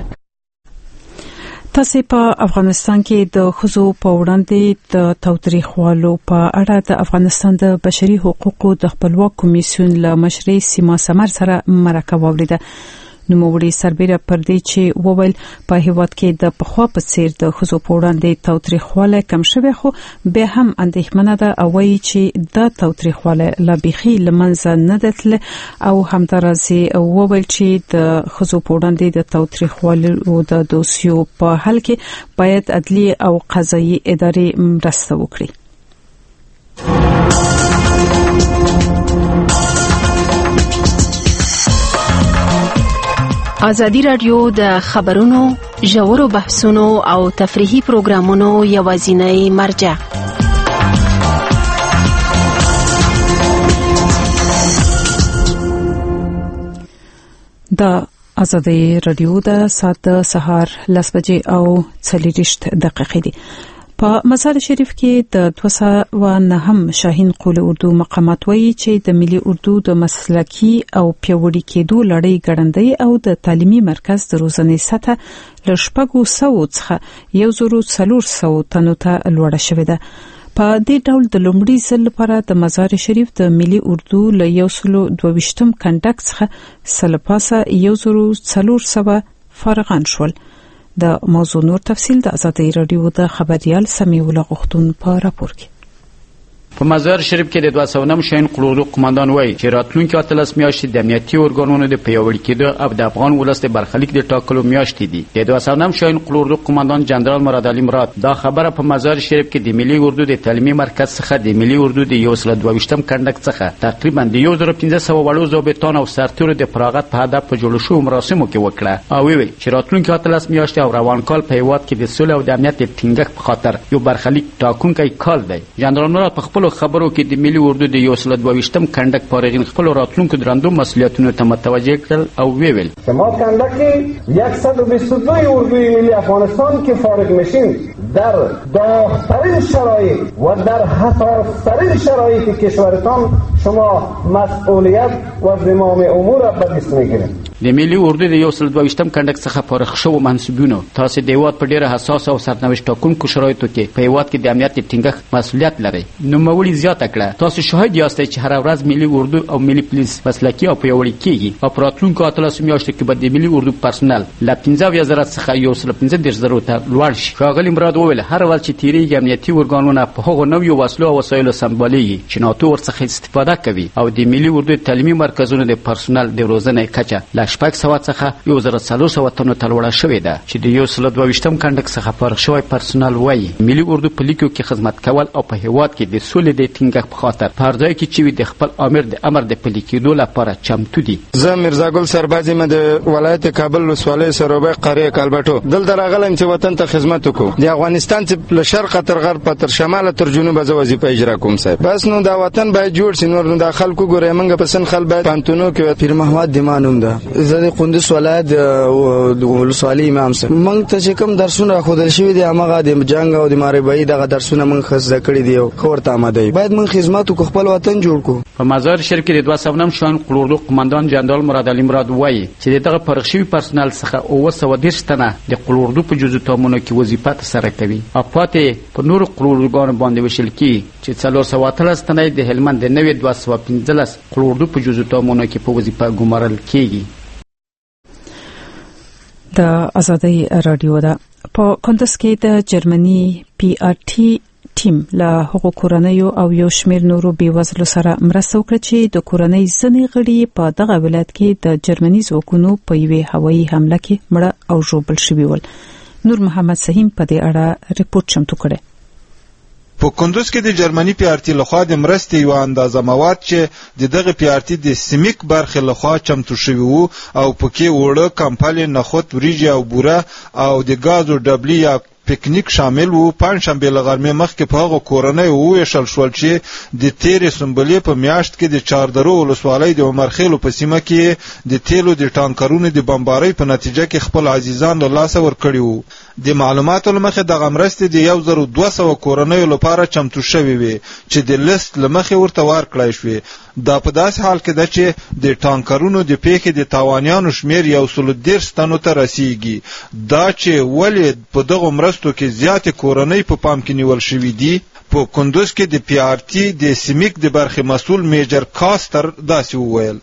تاسو په افغانستان کې د ښځو په وړاندې د تاوتریخوالو په اړه د افغانستان د بشري حقوقو د خپلواک کمیسیون له مشري سیما سمر سره مرکه واوریده. نوموړي سربېره پر دې چې وویل په هیواد کې د پخوا په څیر د ښځو په وړاندې تاوتریخوالی کم شوی، خو بیا هم اندېښمنه ده او وایي چې دا تاوتریخوالی لا بیخي له منځه نه ده تللی او همداراز وویل چې د ښځو په وړاندې د تاوتریخوالي او د دوسیو په حل کې باید عدلي او قضایي ادارې مرسته وکړي. ازادي رادیو د خبرونو، ژورو بحثونو او تفریحي پروګرامونو یوازینی مرجع. د ازادي رادیو د ساعت سهار لس بجې او څلوېښت دقیقې دي. په مزار شریف کې د دوه سوه نهم شاهین قول اردو مقامات وایي چې د ملي اردو د مسلکي او پیوړی کېدو لړۍ ګړندۍ او د تعلیمي مرکز د روزنې سطح له شپږو سوو څخه یو زرو څلور سوو تنو ته لوړه شوې ده. په دې ډول د لومړي ځل لپاره د مزار شریف د ملي اردو له یو سلو دوه ویشتم کنډک څخه سلپاسه یو زرو څلور سوه فارغان شول. د موضوع نور تفصیل د ازادي رادیو د خبريال سمیع الله غختون په راپور کې. په مزار شریف کې د دوه سوه نهم شاهین قول اردو قومندان وایي چې راتلونکي اتلس میاشتې د امنیتي ارګانونو د پیاوړي کېدو او د افغان ولس د برخلیک د ټاکلو میاشتې دي. د دوه سوه نهم شاهین قول اردو قومندان جنرال مراد علي مراد دا خبره په مزار شریف کې د ملي اردو د تعلیمي مرکز څخه د ملي اردو د یو سل دوه ویشتم کنډک څخه تقریبا د یو زر پنځه سوه وړو ضابطان او سرتیرو د فراغت په هدف په جوړ شوو مراسمو کې وکړه او ویل چې راتلونکي اتلس میاشتې او روان کال په هیواد کې د سولې او د امنیت د ټینګښت په خاطر یو برخلیک ټاکونکی کال دی. جنرال مراد په خپل خبرو کې د ملي اردو د یو سل دوه ویشتم کنډک فارغین خپل راتلونکو درندو مسئولیتونو ته متوجه کړل او ویل ما کنډک صد و بیست و دو اردوی ملی افغانستان که فارغ میشیم در داغ‌ترین شرایط و در حساس‌ترین شرایط کشورتان شما مسئولیت و زمام امور را به دست میگیرید. د ملي اردو د یو سل دوه ویشتم کنډک څخه فارغ شوو منصبینو تاسو د هیواد په ډیره حساس او سرنوشت ټاکونکو شرایطو کې په هیواد کې د امنیت د ټینګښت مسؤلیت لرئ. نو مولي زیاته کړه تاسو شاهد یاستئ چې هر ورځ ملي اردو او ملي پولیس مسلکي او پیاوړي کیږي او په راتلونکو اتلس میاشتو کې به د ملي اردو پرسونل له پنځه اویا زره څخه یو سل پنځه دېرش زرو ته لوړ شي. ښاغلي مراد وویل هر ورځ چې تیریږي امنیتي ارګانونه په هغو نویو وسلو او وسایلو سمبالېږي چې ناتو ورڅخه استفاده کوي او د ملي اردو تعلیمي مرکزونو د پرسونل د روزنې کچه له شپږ سوه څخه یو زر څلور سوه تنو ته لوړه شوې ده چې د یو سل دوه ویشتم کنډک څخه فارغ شوی پرسونل وایي ملي اردو په لیکو کې خدمت کول او په هیواد کې د سولې د ټینګښت په خاطر په هر ځای کې چې د خپل امر د امر د پلي کېدو لپاره چمتو دي. زه میرزا ګل سرباز یم د ولایت کابل ولسوالۍ سروبی قریه کالبټو دلته راغلم چې وطن ته خدمت وکړو. د افغانستان چې له شرق تر غرب تر شمال تر جنوب زه وظیفه اجرا کوم صاحب. بس نو دا وطن باید جوړ شي. نور د خلکو ګورې منګه پسند خل باید پانتونو کې پیر محمد دیمانوم ده. زه د قندوز ولایت د ولسوالۍ امام صاحب. موږ ته چې کوم درسونه خودل شوی دي هغه د جنگ او د ماربای دغه درسونه موږ خزده کړی دی او خورته آماده باید موږ خدمت وکړو خپل وطن جوړ کو. په مزار شریف کې د دوه سوه نهم شاهین قول اردو قومندان جنرال مراد علي مراد وایي چې دغه فارغ شوي پرسونل څخه اوه سوه دېرش تنه د قول اردو په جزو تامونو کې وظیفه ترسره کوي او پاتې په نورو قول اردوګانو باندې ویشل کیږي چې څلور سوه اتلس تنه د هلمند د نوي دوه سوه پنځلس قول اردو په جزو تامونو کې په وظیفه ګمارل کیږي. د ازادي رادیو ده په کندز کې د جرمني پی آر ټي ټیم له هغو کورنیو او یو شمېر نورو بېوزلو سره مرسته وکړه چې د کورنۍ ځینې غړي په دغه ولایت کې د جرمني ځواکونو په یوې هوایي حمله کې مړه او ژوبل شوي ول. نور محمد سهیم په دې اړه ریپورت چمتو کړی. په کندوز کې د جرمني پی آر ټي لخوا د مرستې یو اندازه مواد چې د دغه پی آر ټي د سیمیک برخې لخوا چمتو شوي وو او پکې وړه کمپالې نخود وریجې او بوره او د ګازو ډبلي یا پکنیک شامل وو. پنځشنبه له غرمې مخکې په هغه کورنۍ وویشل شول چې د تیرې سنبلې په میاشت کې د چاردرو ولسوالۍ د عمرخیلو په سیمه کې د تیلو د ټانکرونو د بمبارۍ په نتیجه کې خپل عزیزان له لاسه ورکړي وو. د معلوماتو له مخې دغه مرستې د یو زر دوه سوه کورنیو لپاره چمتو شوې وي چې د لیست له مخې ورته ورکړای شوې. دا په داسې حال کې ده چې د ټانکرونو د پیښې د تاوانیانو شمیر یو سل دېرش تنو ته رسیږي. دا چې ولې په دغه مرستو کې زیاتې کورنۍ په پام کې نیول شوي دي. په کندوز کې د پی آر ټي د سیمیک د برخې مسؤل میجر کاستر داسې وویل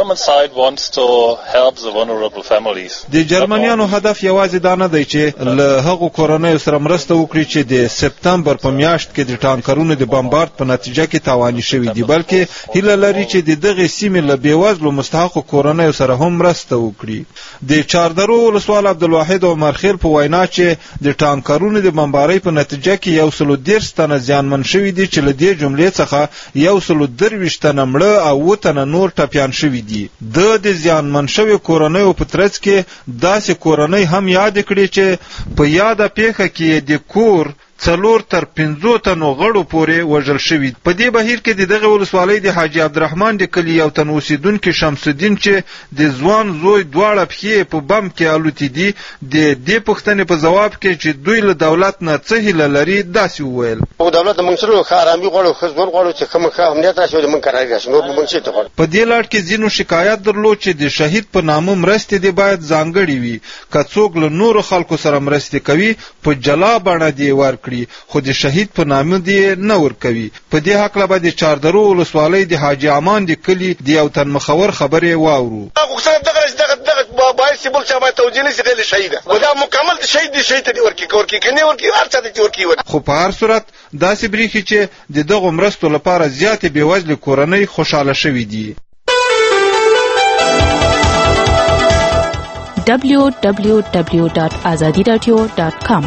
د جرمنیانو هدف یوازې دا نه دی چې له هغو کورنیو سره مرسته وکړي چې د سپتمبر په میاشت کې د ټانکرونو د بمبارد په نتیجه کې تاواني شوي دي بلکې هیله لري چې د دغه سیمې له بېوزلو مستحقو کورنیو سره هم مرسته وکړي. د چاردرو ولسوال عبدالواحد عمرخیل په وینا چې د ټانکرونو د بمبارۍ په نتیجه کې یو سل دېرش تنه زیانمن شوي دي چې له دې جملې څخه یو سل درویشت تنه مړه او اووه تنه نور ټپیان شوي دي. د د زیانمن شوي کورنیو په ترڅ کې داسې کورنۍ هم یاد کړي چې په یاده پیښه کې د کور څلور تر پنځو تنو غړو پورې وژل شوي. په دې بهیر کې د دغه ولسوالۍ د حاجی عبدالرحمن د کلي یو تن اوسیدونکي شمس الدین چې د ځوان زوی دواړه پښې په بم کې الوتې دي د دې پوښتنې په جواب کې چې دوی له دولت نه څه هیله لري داسې وویل. او دولت موږ سره ښه ارامي غواړو، ښه ژوند غواړو چې کوم ښه امنیت راشي او موږ قرار راشي. نور موږ څه ته غواړو. په دې لړ کې ځینو شکایت درلود چې د شهید په نامه مرستې دی باید ځانګړي وي، که څوک له نورو خلکو سره مرستې کوي په جلا بڼه دی ورکړي، خو د شهید په نامه دی نه ورکوي. په دې حق له د چاردرو ولسوالۍ د حاجی امان د کلي د یو تن مخور خبرې واورو. غوښتنه دغه دغه دغه باید چې بل څه باید توجیه نشي غیر شهید و دا مکمل د شهید د شهید دی ورکی ورکی کني ورکی هر څه دی ورکی. خو په هر صورت داسې بریخي چې د دغه مرستو لپاره زیاتې بېوزلې کورنۍ خوشاله شوي دي. دبلیو دبلیو دبلیو ډاټ ازادي رادیو ډاټ کام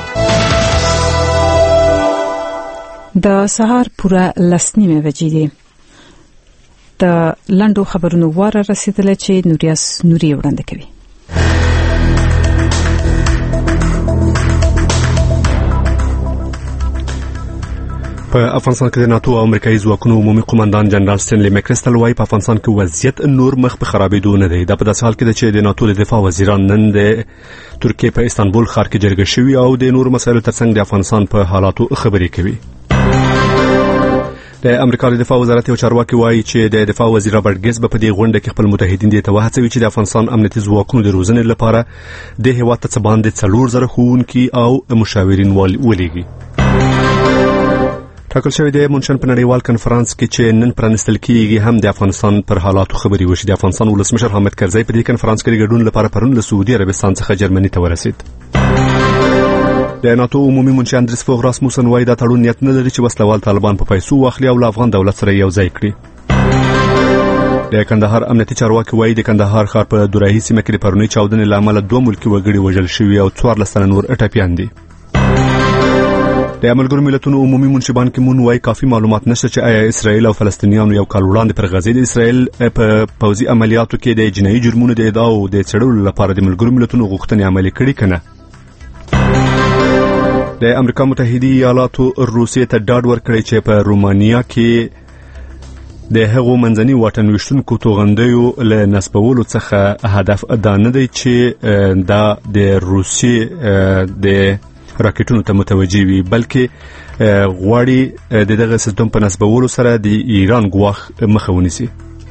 د سهار پوره لسنیمه بجې دي. د لندو خبرونو واره رسیدله چې نوریاس نوري وړاندې کوي. په افغانستان کې د ناتو او امریکایي ځواکونو عمومي قومندان جنرال ستنلی مکریسټل وايي په افغانستان کې وضعیت نور مخ په خرابېدو نه دی. دا په داسې حال کې ده چې د ناتو د دفاع وزیران نن د ترکیې په استانبول ښار کې جرګه شوي او د نورو مسایلو ترڅنګ د افغانستان په حالاتو خبرې کوي. د امریکا د دفاع وزارت یو چارواکي وايي چې د دفاع وزیر رابرټ ګیټس په دې غونډه کې خپل متحدین دي ته وهڅوي چې د افغانستان امنیتي ځواکونو د روزنې لپاره د هیواد ته باندې څلور زره ښوونکي او مشاورین ولېږي. ټاکل شوی د مونشن په نړیوال کنفرانس کې چې نن پرانستل کېږي هم د افغانستان پر حالاتو خبرې وشي. د افغانستان ولسمشر حامد کرزی په دې کنفرانس کې د ګډون لپاره پرون له سعودي عربستان څخه جرمني ته ورسید. د ناتو عمومي منشي اندریس فوغ راسموسن وايي دا تړون نیت نه لري چې وسلوال طالبان په پیسو واخلي او له افغان دولت سره یو ځای کړي. د کندهار امنیتي چارواکي وايي د کندهار ښار په دوراهي سیمه کې د پرونی چاودنې له امله دوه ملکي وګړي وژل شوي او څوارلس تنه نور ټپیان دي. د ملګرو ملتونو عمومي منشبان کې مون وايي کافي معلومات نشته چې آیا اسرائیل او فلسطینیانو یو کال وړاندې پر غزه د اسرائیل په پوځي عملیاتو کې د جنایي جرمونو د ادعا او د څېړلو لپاره د ملګرو ملتونو غوښتنې عملي کړي کنه. د امریکا متحده ایالاتو روسیې ته ډاډ ورکړی چې په رومانیا کې د هغو منځني واټن ویشتونکو توغندیو له نسبولو څخه هدف دا نه دی چې دا د روسیې د راکټونو ته متوجي وي، بلکې غواړي د دغه سیستم په نسبولو سره د ایران ګواښ مخه ونیسي.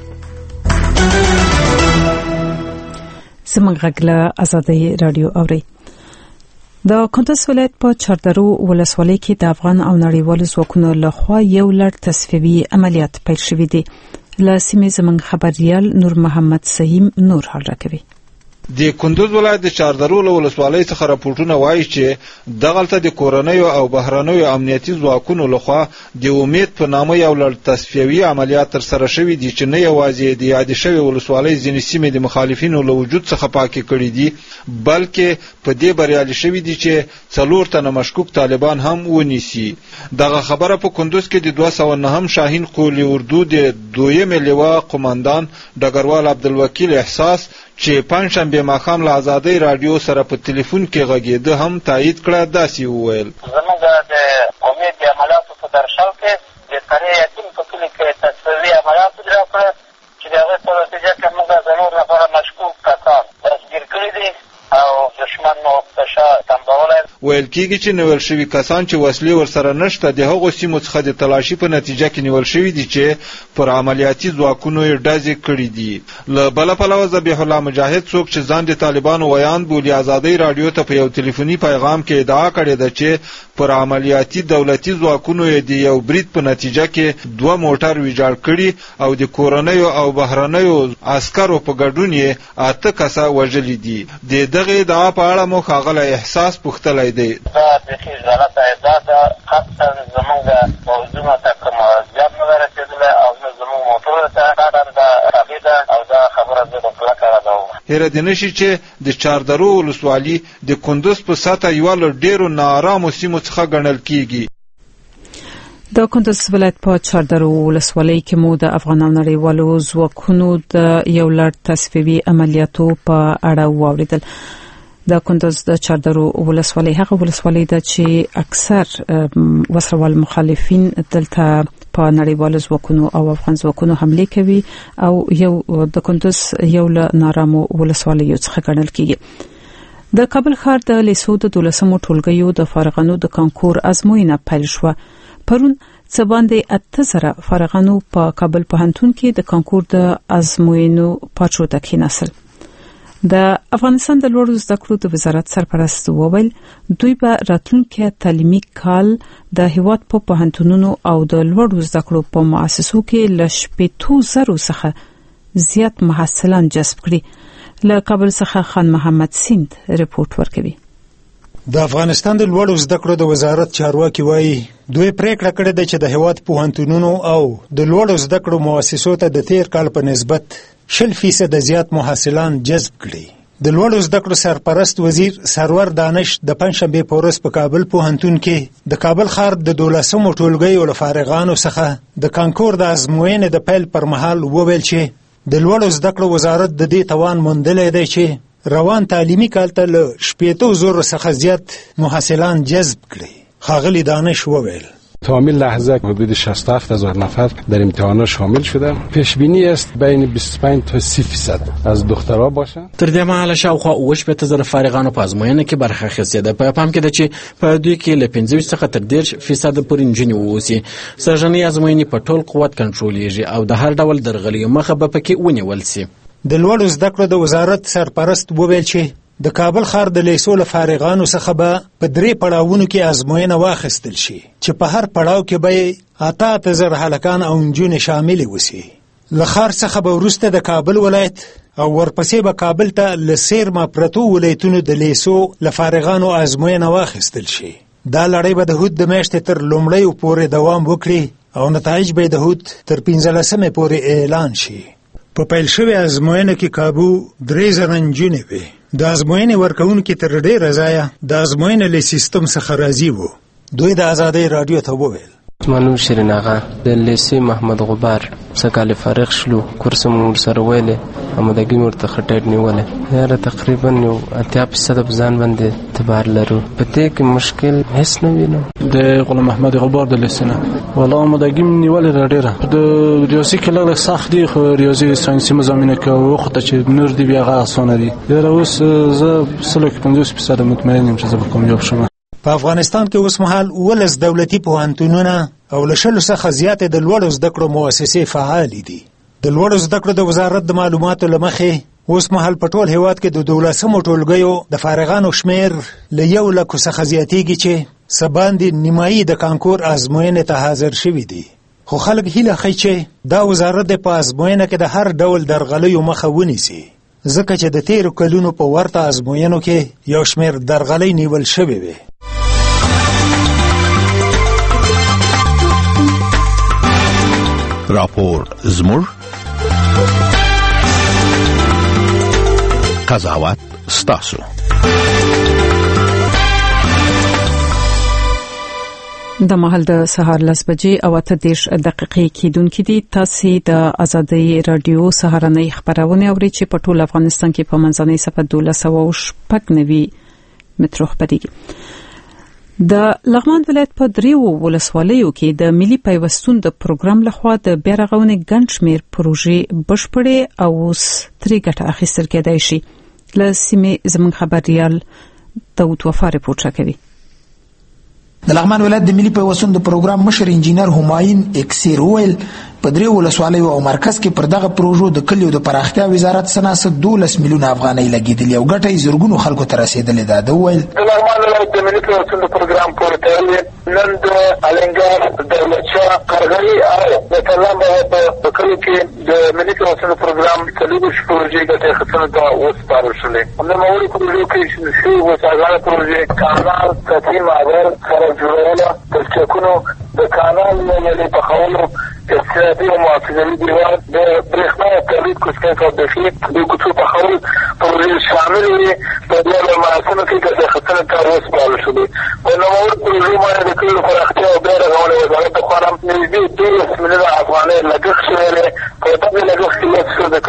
زموږ غږ له ازادي رادیو اوري. د کندز ولایت په چاردرو ولسوالۍ کې د افغان او نړیوالو ځواکونو لخوا یو لړ تصفیوي عملیات پیل شوي دي. له سیمې زموږ خبريال نور محمد سهیم نور حال راکوي. د کندوز ولایت د چاردرو ولسوالۍ څخه راپورټونه وایي چې دغلته د کورنیو او بهرنیو امنیتي ځواکونو لخوا د امید په نامه یو لړ تصفیوي عملیات ترسره شوي دي چې نه یوازې د یادې شوې ولسوالۍ ځینې سیمې د مخالفینو له وجود څخه پاکې کړي دي، بلکې په دې بریالي شوي دي چې څلور تنه مشکوک طالبان هم ونیسي. دغه خبره په کندوز کې د دوه سوه نهم شاهین قولي اردو د دویمې لواء قومندان ډګروال عبدالوکیل احساس چې پنځشنبه ماښام له ازادي رادیو سره په ټلیفون کې غږېده هم تایید کړه. داسې وویل: زموږ د امید د عملیاتو په درشل کې د قریه یتیم په کلي کې تصفیوي عملیات اجرا کړه چې د هغې په نتیجه کې موږ څلور نفره مشکوک کسان دستګیر کړي دي او دشمن مو په شا تنبولی. ویل کېږي چې نیول شوي کسان چې وسلې ورسره نشته د هغو سیمو څخه د تلاشي په نتیجه کې نیول شوي دي چې پر عملیاتي ځواکونو یې ډزې کړي دي. له بله پلوه ذبیح الله مجاهد څوک چې ځان د طالبانو ویاند بولي ازادۍ راډیو ته په یو ټلیفوني پیغام کې ادعا کړې ده چې پر عملیاتي دولتي ځواکونو یې د یو برید په نتیجه کې دوه موټر ویجاړ کړي او د کورنیو او بهرنیو عسکرو په ګډون یې اته کسه وژلي دي. د دغه ادعا په اړه مو ښاغلی احساس پوښتلی دی. دا بیخي غلطه ادعا ده. خاصتا زموږ پوځونو ته کوم زیان نه ده رسېدلی او نه زموږ موټرو ته. دا دا هغې ده او دا خبره زه په کلکه ردوم. هیره دې نشي چې د چاردرو ولسوالي د کندوز په سطحه یوه له ډېرو ناارامو سیمو څخه ګڼل کېږي. د کندز ولایت په چاردرو ولسوالۍ کې مو د افغان او نړیوالو ځواکونو د یو لړ تصفیوي عملیاتو په اړه واوریدل. د کندوز د چاردرو ولسوالۍ هغه ولسوالۍ ده چې اکثر وسروال مخالفین دلته په نړیوالو ځواکونو او افغان ځواکونو حمله کوي او یو د کندوز یو له نارامو ولسوالیو څخه ګڼل کیږي. د کابل ښار د لیسو د دولسمو ټولګیو د فارغانو د کانکور ازموینه پیل شوه. پرون څه باندې اته زره فارغانو په کابل پوهنتون کې د کانکور د ازموینو پاتشو ته کېناستل. د افغانستان د لوړو زده کړو د وزارت سرپرست وویل دوی به راتلونکي تعلیمي کال د هیواد په پوهنتونونو او د لوړو زده کړو په مؤسسو کې ل شپږ زره څخه زیات محصلان جذب کړي. له کابل څخه خان محمد سیند رپورت ورکوي. د افغانستان د لوړو زده کړو د وزارت چارواکي وایي دوی پریکړه کړې ده چې د هیواد پوهنتونونو او د لوړو زده کړو مؤسسو ته د تیر کال په نسبت شل فیصد زیات محصلان جذب کړي. د لوړو زده کړو سرپرست وزیر سرور دانش د پنځشنبه په ورځ په کابل پوهنتون کې د کابل ښار د دولسمو ټولګیو له فارغانو څخه د کانکور د ازموینې د پیل پر مهال وویل چې د لوړو زده کړو وزارت د دې توان موندلی دی چې روان تعلیمي کال ته له شپږ زره څخه زیات محصلان جذب کړي. ښاغلي دانش وویل تا همین لحظه حدود شصت و هفت هزار نفر در امتحانات شامل شدن. پیش بینی است بین بیست و پنج تا سی درصد از دخترها باشند. تر دې مهاله شاوخوا اوه شپېته زره فارغانو په ازموینه کې برخه اخیستې ده. په پام کې ده چې په دوی کې له پنځه ویشت څخه تر دېرش فیصد پورې نجونې واوسي. سږنۍ ازموینې په ټول قوت کنټرولېږي او د هر ډول درغلیو مخه به پکې ونیول سي. د لوړو زده کړو د وزارت سرپرست وویل چې د کابل ښار د لیسو له فارغانو څخه به په درې پړاوونو کې ازموینه واخیستل شي چې په هر پړاو کې به اته اته زره هلکان او نجونې شاملې وسي. له ښار څخه به وروسته د کابل ولایت او ورپسې به کابل ته له سیرما پرتو ولایتونو د لیسو له فارغانو ازموینه واخیستل شي. دا لړۍ به د هود د میاشتې تر لومړیو پورې دوام وکړي او نتایج به د هود تر پنځلسمې پورې اعلان شي. په پیل شوې ازموینه کې کابو درې زره نجونې وې. د ازموینې ورکوونکي تر ډېره ځایه د ازموینې له سیستم څخه راضي وو. دوی د ازادۍ راډیو ته وویل منو شیرین آغا د لیسې محمد غبار سکاله فارغ شلو کورس مو سره ویلې امدګي ورته خټټ نیولې یاره تقریبا یو اتیا فیصد ځان باندې اعتبار لرو. په دې کې مشکل هیڅ نه وینم. د غلام محمد غبار د لیسنه والله امدګي نیولې راډیره د ریاضي کې لږ سخت دی خو ریاضي ساينسي مضامین کې وخت چې نور دی بیا غا اسانه دي. یاره اوس زه سلوک پنځوس فیصد مطمئن یم چې زه به کامیاب شم. په افغانستان کې اوس مهال ولس دولتي پوهنتونونه او له شلو څخه زیاتې د لوړو زده کړو مؤسسې فعالې دي. د لوړو زده کړو د وزارت د معلوماتو له مخې اوس مهال په ټول هیواد کې د دولسمو ټولګیو د فارغانو شمیر له یو لکو څخه زیاتېږي چې څه باندې نیمایي د کانکور ازموینې ته حاضر شوي دي. خو خلک هیله ښیي چې دا وزارت په ازموینه کې د هر ډول درغلیو مخه ونیسي ځکه چې د تیرو کلونو په ورته ازموینو کې یو شمیر درغلۍ نیول شوې وي. راپور زموږ قضاوت ستاسو. د مهال د سهار لس بجې او اته دېرش دقیقې کېدونکې دي. تاسو د ازادۍ رادیو سهارنۍ خبرونه اورئ چې په ټول افغانستان کې په منځنۍ صفه دولس سوه شپږ نوي مترو خپرېږي. د لغمان ولایت په دریو ولسوالیو کې د ملي پیوستون د پروګرام لخوا د بیا رغونې ګڼ شمېر پروژې بشپړې او اوس ترې ګټه اخیستل کېدای شي. له سیمې زموږ خبریال داود وفا رپورټ راکوي. د لغمان ولایت د ملي پیوستون د پروګرام مشر انجینر همایون اکسیر ویل په دریو ولسوالیو او مرکز کې پر دغه پروژو د کلیو د پراختیا وزارت سناسه دولس میلیونه افغانۍ لګېدلې او ګټه یې زرګونو خلکو ته رسېدلې ده. د ویل د لغمان ولایت د ملي پیوستون د پروګرام پورې تړلې نن د الینګار دولتشاه قرغلي او د تلام په کلیو کې د ملي پیوستون د پروګرام څلور پروژې ګټه اخیستنې ته وسپارل شولې. همدغه پروژو کې شوي وسایل پروژې کانال کتي معبر سړک جوړونه پلچکونو د کانال ملي پخولو اقتصادي او معافظوي دیوال د برېښنا تولید کوچنۍ فابریکې د کوڅو پخول پروژې شامل وي. په دې مراسمو کې ګټه اخیستنې ته وسپارل شولې. په نوموړو پروژو باندې د کلیو پراختیا او بیا رغونې وزارت لخوا نږدې دولس میلیونه افغانۍ لګښت شوی دی. په دغه لګښت کې لس د کلیو خلکو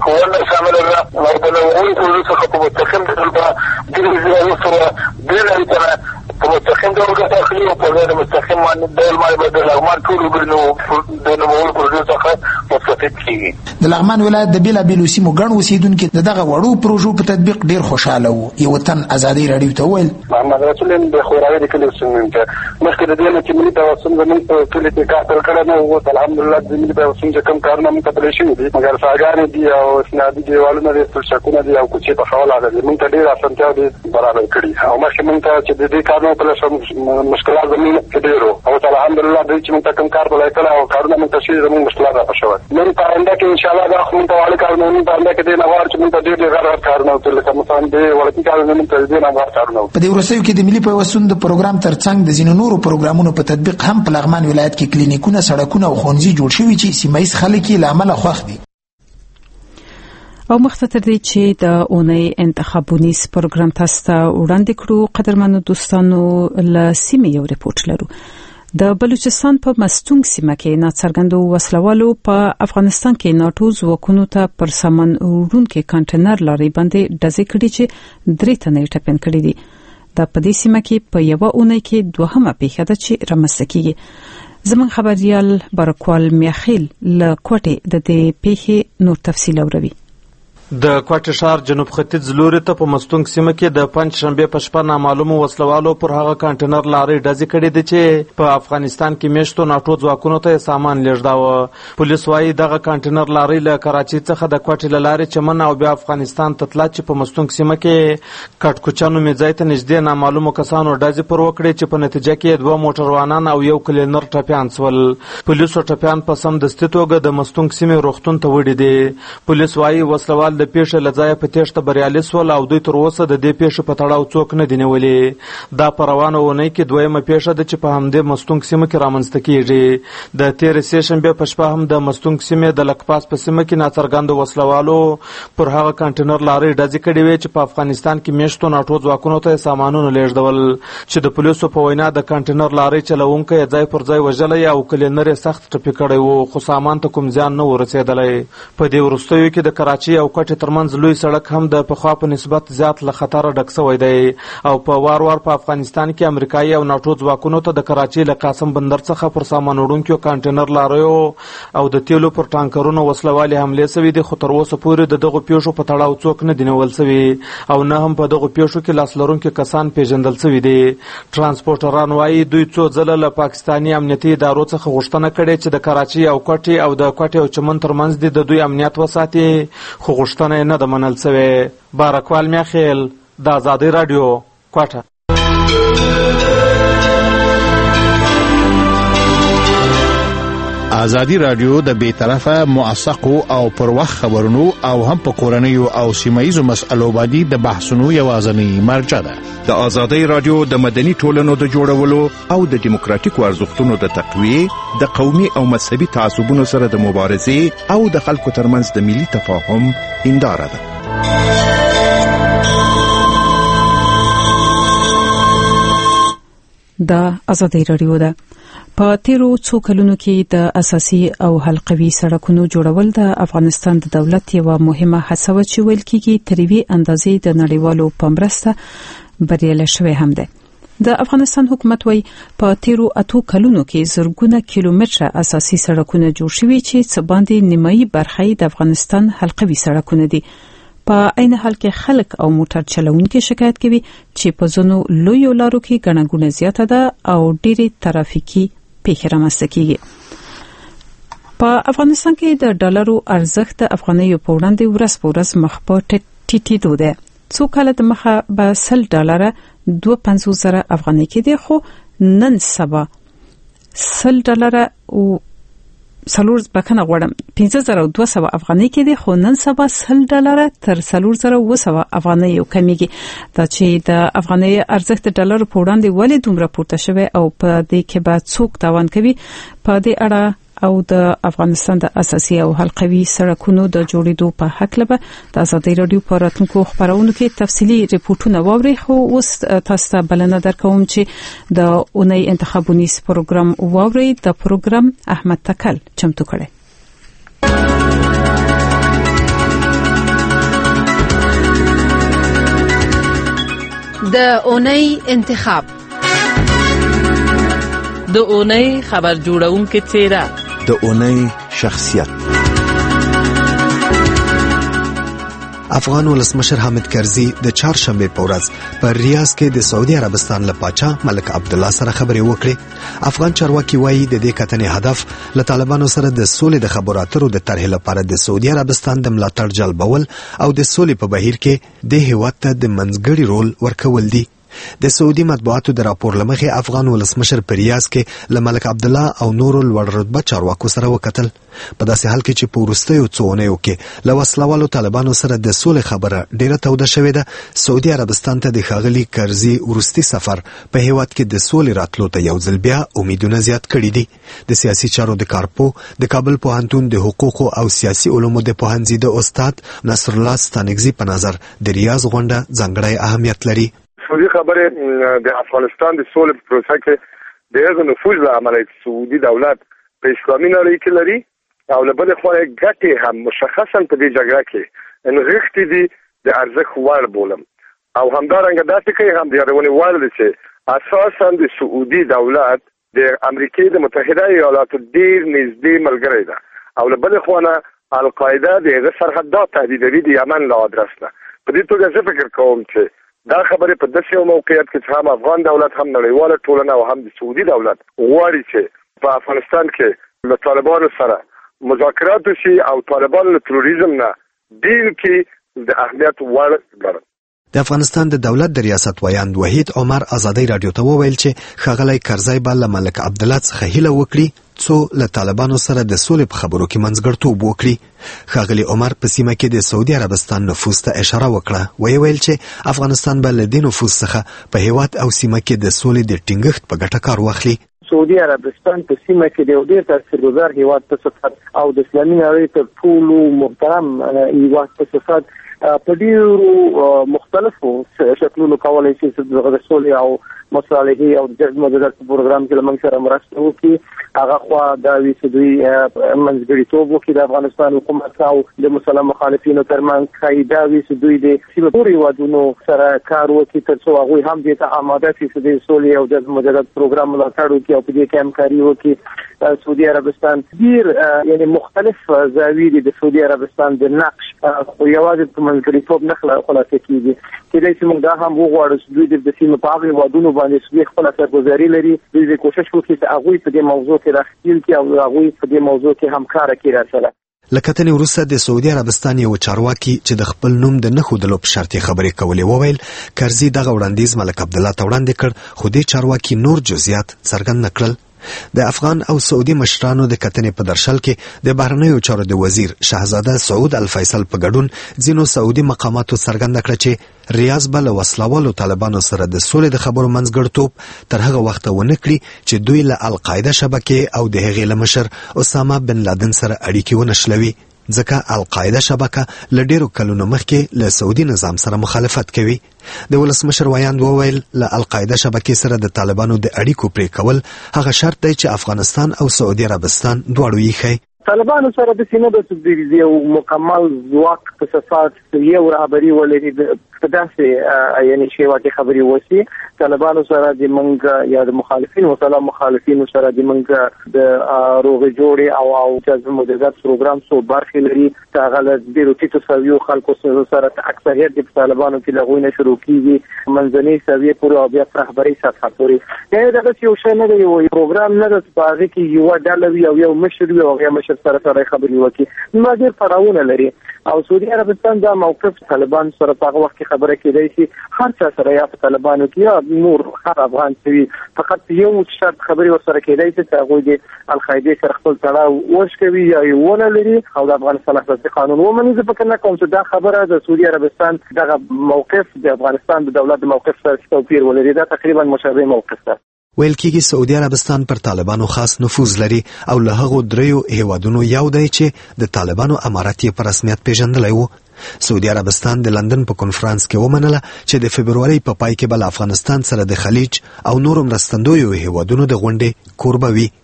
ونډه شامله ده او د نوموړي پروژو څخه په مستقیم ډول به درې زره سوه درې لارې تنه په مستقیم ډول ګټه اخلي او په غیر مستقیم ډول باندې به د لغمان ټول وګړي د نوموړي پروژو څخه مستفید کېږي. د لغمان ولایت د بېلابېلو سیمو ګڼ اوسېدونکي د دغه وړو پروژو په تطبیق ډېر خوشحاله وو. یو تن ازادۍ راډیو ته وویل محمد رسول د خوراوي د کلي اوسېدونکی مخکې د دې نه چې ملي پیوستون زموږ په کلي کې کار پیل کړی نه و. اوس الحمدلله د ملي پیوستون چې کوم کارونه موږ ته پرې شوي دي مګر څاګانې دي او اسنادي دیوالونه دي پلچکونه دي او کوڅې پخول هغه دي موږ ته ډېر اسانتیا دي برابر کړي او مخکې موږ ته چې د دې کارونو په لسه مشکلات زموږ کې ډېر وو او الحمدلله دوی چې موږ ته کوم کار بلای کړی او کارونه موږ ته شوي زموږ مشکلات رافه شوی. نن په آینده کې انشاءالله دا خو موږ ته واړه کارونه موږ په آینده کې دې نه غواړو چې موږ ته ډېر ډېر غټ کارونه وکړو لکه مثلا دې وړکي کارونه موږ ته دې نه غواړو کارونه وکړو. په دې وروستیو کې د ملي پیوستون د پروګرام ترڅنګ د ځینو نورو پروګرامونو په تطبیق هم په لغمان ولایت کې کلینیکونه سړکونه او ښوونځي جوړ شوي چې سیمه ییز خلک یې له امله خوښ دي. او مخته تر دې چې د اونۍ انتخابونی پروګرام تاسو ته وړاندې کړو قدرمنو دوستانو له سیمې یو ریپورت لرو. د بلوچستان په مستونګ سیمه کې ناڅرګندو وسلوالو په افغانستان کې ناتو ځواکونو ته پر سامان وړونکي کانټینر لارې باندې ډزې کړې چې درې تنې ټپین کړې دي. دا په دې سیمه کې په یو اونۍ کې دوهمه پیښه ده چې رامنځته کیږي. زموږ خبريال برکوال میاخیل له کوټې د دې پیښې نور تفصیل اوري. د کوټه ښار جنوب ختیځ لوري ته په مستونګ سیمه کې د پنځ شنبه په شپه نامعلومو وسلوالو پر هغه کانټینر لارې ډزې کړې دي چې په افغانستان کې میشتو ناتو ځواکونو ته سامان لیږداوه. پولیس وايي دغه کانټینر لارې له کراچۍ څخه د کوټې له لارې چمن او بیا افغانستان ته تله چې په مستونګ سیمه کې کټکوچانو میځای ته نږدې نامعلومو کسانو ډزې پر وکړې چې په نتیجه کې دوه موټروانان او یو کلینر ټپیان شول. پولیسو ټپیان په سمدستي توګه د مستونګ سیمې روغتون ته وړي دي. پولیس وايي وسلوال د پیښې لځای په تېښته بریالي سول او دوی تر اوسه د دې پیښې په تړاو څوک نه دي نیولي. دا په روانه اونۍ کې دویمه پیښه ده چې په همدې مستونګ سیمه کې رامنځته کیږي. د تېرې سې شنبې په شپه هم د مستونګ سیمې د لکپاس په سیمه کې ناڅرګندو وسلوالو پر هغه کانټینر لارې ډزې کړې وې چې په افغانستان کې میشتو ناټو ځواکونو ته سامانونه لیږدول چې د پولیسو په وینا د کانټینر لارې چلوونکی ځای پر ځای وژلی او کلینر یې سخت ټپي کړی و خو سامان ته کوم زیان نه و رسېدلی. په دې وروستیو کې د کراچۍ او کوټې ترمنځ لوی سړک هم د پخوا په نسبت زیات له خطره ډک شوی دی او په وار وار په افغانستان کې امریکایي او ناټو ځواکونو ته د کراچۍ له قاسم بندر څخه پر سامان وړونکو کانټینر لاریو او د تیلو پر ټانکرونو وسلوالې حملې شوي دي خو تر اوسه پورې د دغو پیښو په تړاو څوک نه دي نیول شوي او نه هم په دغو پیښو کې لاس لرونکي کسان پیژندل شوي دي. ټرانسپورټران وایي دوی څو ځله له پاکستاني امنیتي ادارو څخه غوښتنه کړې چې د کراچۍ او کوټې او د کوټې او چمن ترمنځ د دوی امنیت وساتي خو غوښتنه یې نه ده منل شوې. بارکوال میاخیل د آزادۍ راډیو کوټه. آزادی رادیو د بې طرفه موثقو او پر وخت خبرونو او هم په کورنیو او سیمایي مسألو باندې د بحثونو یوازینی مرجع ده. د آزادۍ رادیو د مدني ټولنو د جوړولو او د دیموکراتیکو ارزښتونو د تقویې د قومي او مذهبي تعصبونو سره د مبارزې او د خلکو ترمنځ د ملي تفاهم هنداره ده. دا آزادۍ رادیو ده. په تیرو څو کلونو کې د اساسي او حلقوي سړکونو جوړول د افغانستان د دولت یو مهمه هڅه و چې ویل کېږي تر یوې اندازې د نړیوالو په مرسته بریالی شوی هم ده. د افغانستان حکومت وايي په تیرو اتو کلونو کې زرګونه کیلومتره اساسي سړکونه جوړ شوي چې څه باندې نیمایي برخه د افغانستان حلقوي سړکونه دي. په عین حال کې خلک او موټر چلوونکي شکایت کوي چې په ځینو لویو لارو کې ګڼه ګوڼه زیاته ده او ډېری ترافیکي پیښې رامنځته کیږي. په افغانستان کې د ډالرو ارزښت د افغانیو په وړاندې ورځ په ورځ مخ په ټیټېدو ده. څو کاله د مخه به سل ډالره دوه پنځوس زره افغانۍ کېدې خو نن سبا سل ډالره او سلور بکنه غوړم پنځه زره دوه سوه افغانۍ کېدې خو نن سبا سل ډالره تر سلور زره اوه سوه افغانۍ یو کمیږي. دا چې د افغانۍ ارزښت د ډالر په وړاندې ولې دومره پورته شوی او په دې کې به څوک تاوان کوي په دې اړه او د افغانستان د اساسي او حلقوي سړکونو د جوړېدو په هکله به د آزادۍ رادیو په راتلونکو خبرونو کې تفصیلي ریپورتونه واورئ. خو اوس تاسو ته بلنه درکوم چې د اونۍ انتخابونی پروګرام واورئ. د پروګرام احمد تکل چمتو کړي. د اونۍ انتخاب، د اونۍ خبر جوړونکو څیره، د اونۍ شخصیت. افغان ولسمشر حامد کرزي د چهارشنبه په ورځ په ریاض کې د سعودي عربستان له پاچا ملک عبدالله سره خبرې وکړې. افغان چارواکي وایي د دې کتنې هدف له طالبانو سره د سولې د خبرو اترو د طرحې لپاره د سعودي عربستان د ملاتړ جلبول او د سولې په بهیر کې د هیواد ته د منځګړي رول ورکول دي. د سعودي مطبوعاتو د راپور لمخې افغان ولسمشر په ریاض کې له ملک عبدالله او نورو لوړ رتبه چارواکو سره وکتل، په داسې حال کې چې په وروستیو څو اونیو کې له وسلوالو طالبانو سره د سولې خبره ډیره توده شوې ده. سعودي عربستان ته د ښاغلي کرزي وروستي سفر په هیواد کې د سولې راتلو ته یو ځل بیا امیدونه زیات کړي دي. د سیاسي چارو د کارپو د کابل پوهنتون د حقوقو او سیاسي علومو د پوهنځي د استاد نصر الله ستانکزي په نظر د ریاض غونډه ځانګړی اهمیت لري. سعودي خبره د افغانستان د سولې په پروسه کې د هغه نفوذ له امله سعودي دولت په اسلامي نړۍ کې لري او له بل خوا ګټې هم مشخصا په دې جګړه کې انغښتې دي د ارزښت وړ بولم او همدارنګه داسې کوي هم د یادونې وړ دي چې اساسا د سعودي دولت د امریکای د متحده ایالاتو ډیر نږدې ملګری ده او له بل خوا نه القاعده د هغه سرحدات تهدیدوي د یمن له ادرس نه. په دې توګه زه فکر کوم چې دا خبره په داسې یو موقعیت کې چې هم افغان دولت هم نړیواله ټولنه او هم د سعودي دولت غواړي چې په افغانستان کې له طالبانو سره مذاکرات وشي او طالبان له تروریزم نه ډیل کې د اهمیت وړ ګڼل. د افغانستان د دولت د ریاست ویاند وحید عمر ازادي رادیو ته وویل چې ښاغلی کرزی به له ملک عبدالله څخه هیله وکړي څو له طالبانو سره د سولې په خبرو کې منځګړیتوب وکړي. ښاغلی عمر په سیمه کې د سعودي عربستان نفوذ ته اشاره وکړه، ویې ویل چې افغانستان به له دې نفوذ څخه په هیواد او سیمه کې د سولې د ټینګښت په ګټه کار واخلي. سعودي عربستان په سیمه کې د یو ډېر تاثیرګذار هیواد په صفت او د اسلامي نړۍ تر ټولو محترم هیواد په صفت په ډېرو مختلفو شکلونو کولی شي چې د سولې او مصالحې او د جذب مدد په پروګرام کې له موږ سره مرسته وکړي. هغه خوا دا وي چې دوی منځګړیتوب وکړي د افغانستان حکومت او د مسلمان مخالفینو ترمنځ، ښایي دا وي چې دوی د سیمه پورې هیوادونو سره کار وکړي تر څو هغوی هم دې ته آماده شي چې د سولې او جذب مدد پروګرام ملاتړ وکړي او په دې کې همکاري وکړي. سعودي عربستان ډېر یعنې مختلف زاویې دي د سعودي عربستان د نقش، خو یوازې په منځګړیتوب نه خلاصه کېږي. کېدای شي موږ دا هم وغواړو چې دوی د سیمې په هغو هیوادونو باندې چې دوی خپله سرګزاري لري دوی دې کوشش وکړي چې هغوی په دې موضوع کې راښکیل کړي او هغوی په دې موضوع کې همکاره کړي راسره. له کتنې وروسته د سعودي عربستان یو چارواکي چې د خپل نوم د نه ښودلو په شرط یې خبرې کولې وویل کرزي دغه وړاندیز ملک عبدالله ته وړاندې کړ، خو دې چارواکي نور جزئیات څرګند نه کړل. د افغان او سعودي مشرانو د کتنې په درشل کې د بهرنیو چارو د وزیر شهزاده سعود الفیصل په ګډون ځینو سعودي مقاماتو څرګنده کړه چې ریاض به له وسلوالو طالبانو سره د سولې د خبرو منځګړیتوب تر هغه وخته ونه کړي چې دوی له القاعده شبکې او د هغې له مشر اسامه بن لادن سره اړیکې ونښلوي، ځکه القاعده شبکه له ډیرو کلونو مخکې له سعودي نظام سره مخالفت کوي. د ولسمشر ویاند وویل له القاعده شبکې سره د طالبانو د اړیکو پرې کول هغه شرط دی چې افغانستان او سعودي عربستان دواړو یې ښیي. طالبانو سره د سینه د یو مکمل ځواک په صفات یو رهبري ولري په داسې یعنی شیوه کې خبرې وشي. طالبانو سره د منګ یا د مخالفین مسلمان مخالفین سره د منګ د روغې جوړې او او جذب مدد پروګرام سو برخې لري. هغه د ډیرو ټیټو سویو خلکو سره اکثریت د طالبانو کې لغوی نه شروع کیږي منځنۍ سویې پورې او بیا رهبري سطح پورې. یعنې دغه یو شی نه دی، یو پروګرام نه دی چې په هغې کې یوه ډله وي او یو مشر وي او هغه مشر سره سره خبرې وکړي. نو ډېر پړاوونه لري او سعودي عربستان دا موقف طالبان سره په هغه وخت کې خبره کېدای شي هر چا سره یا په طالبانو کې یا نور هر افغان سوي فقط یو شرط خبرې ورسره کېدای شي چې هغوی د القاعدې سره خپل تړاو وشکوي یا یې ونه لري او د افغانستان اساسي قانون ومني. زه فکر نه کوم چې دا خبره د سعودي عربستان دغه موقف د افغانستان د دولت د موقف سره توپیر ولري. دا تقریبا مشابه موقف ده. ویل کېږي سعودي عربستان پر طالبانو خاص نفوذ لري او له هغو دریو هیوادونو یو دی چې د طالبانو امارت یې په رسمیت پیژندلی و. سعودي عربستان د لندن په کنفرانس کې ومنله چې د فبرورۍ په پای کې به له افغانستان سره د خلیج او نورو مرستندویو هیوادونو د غونډې کوربه وي.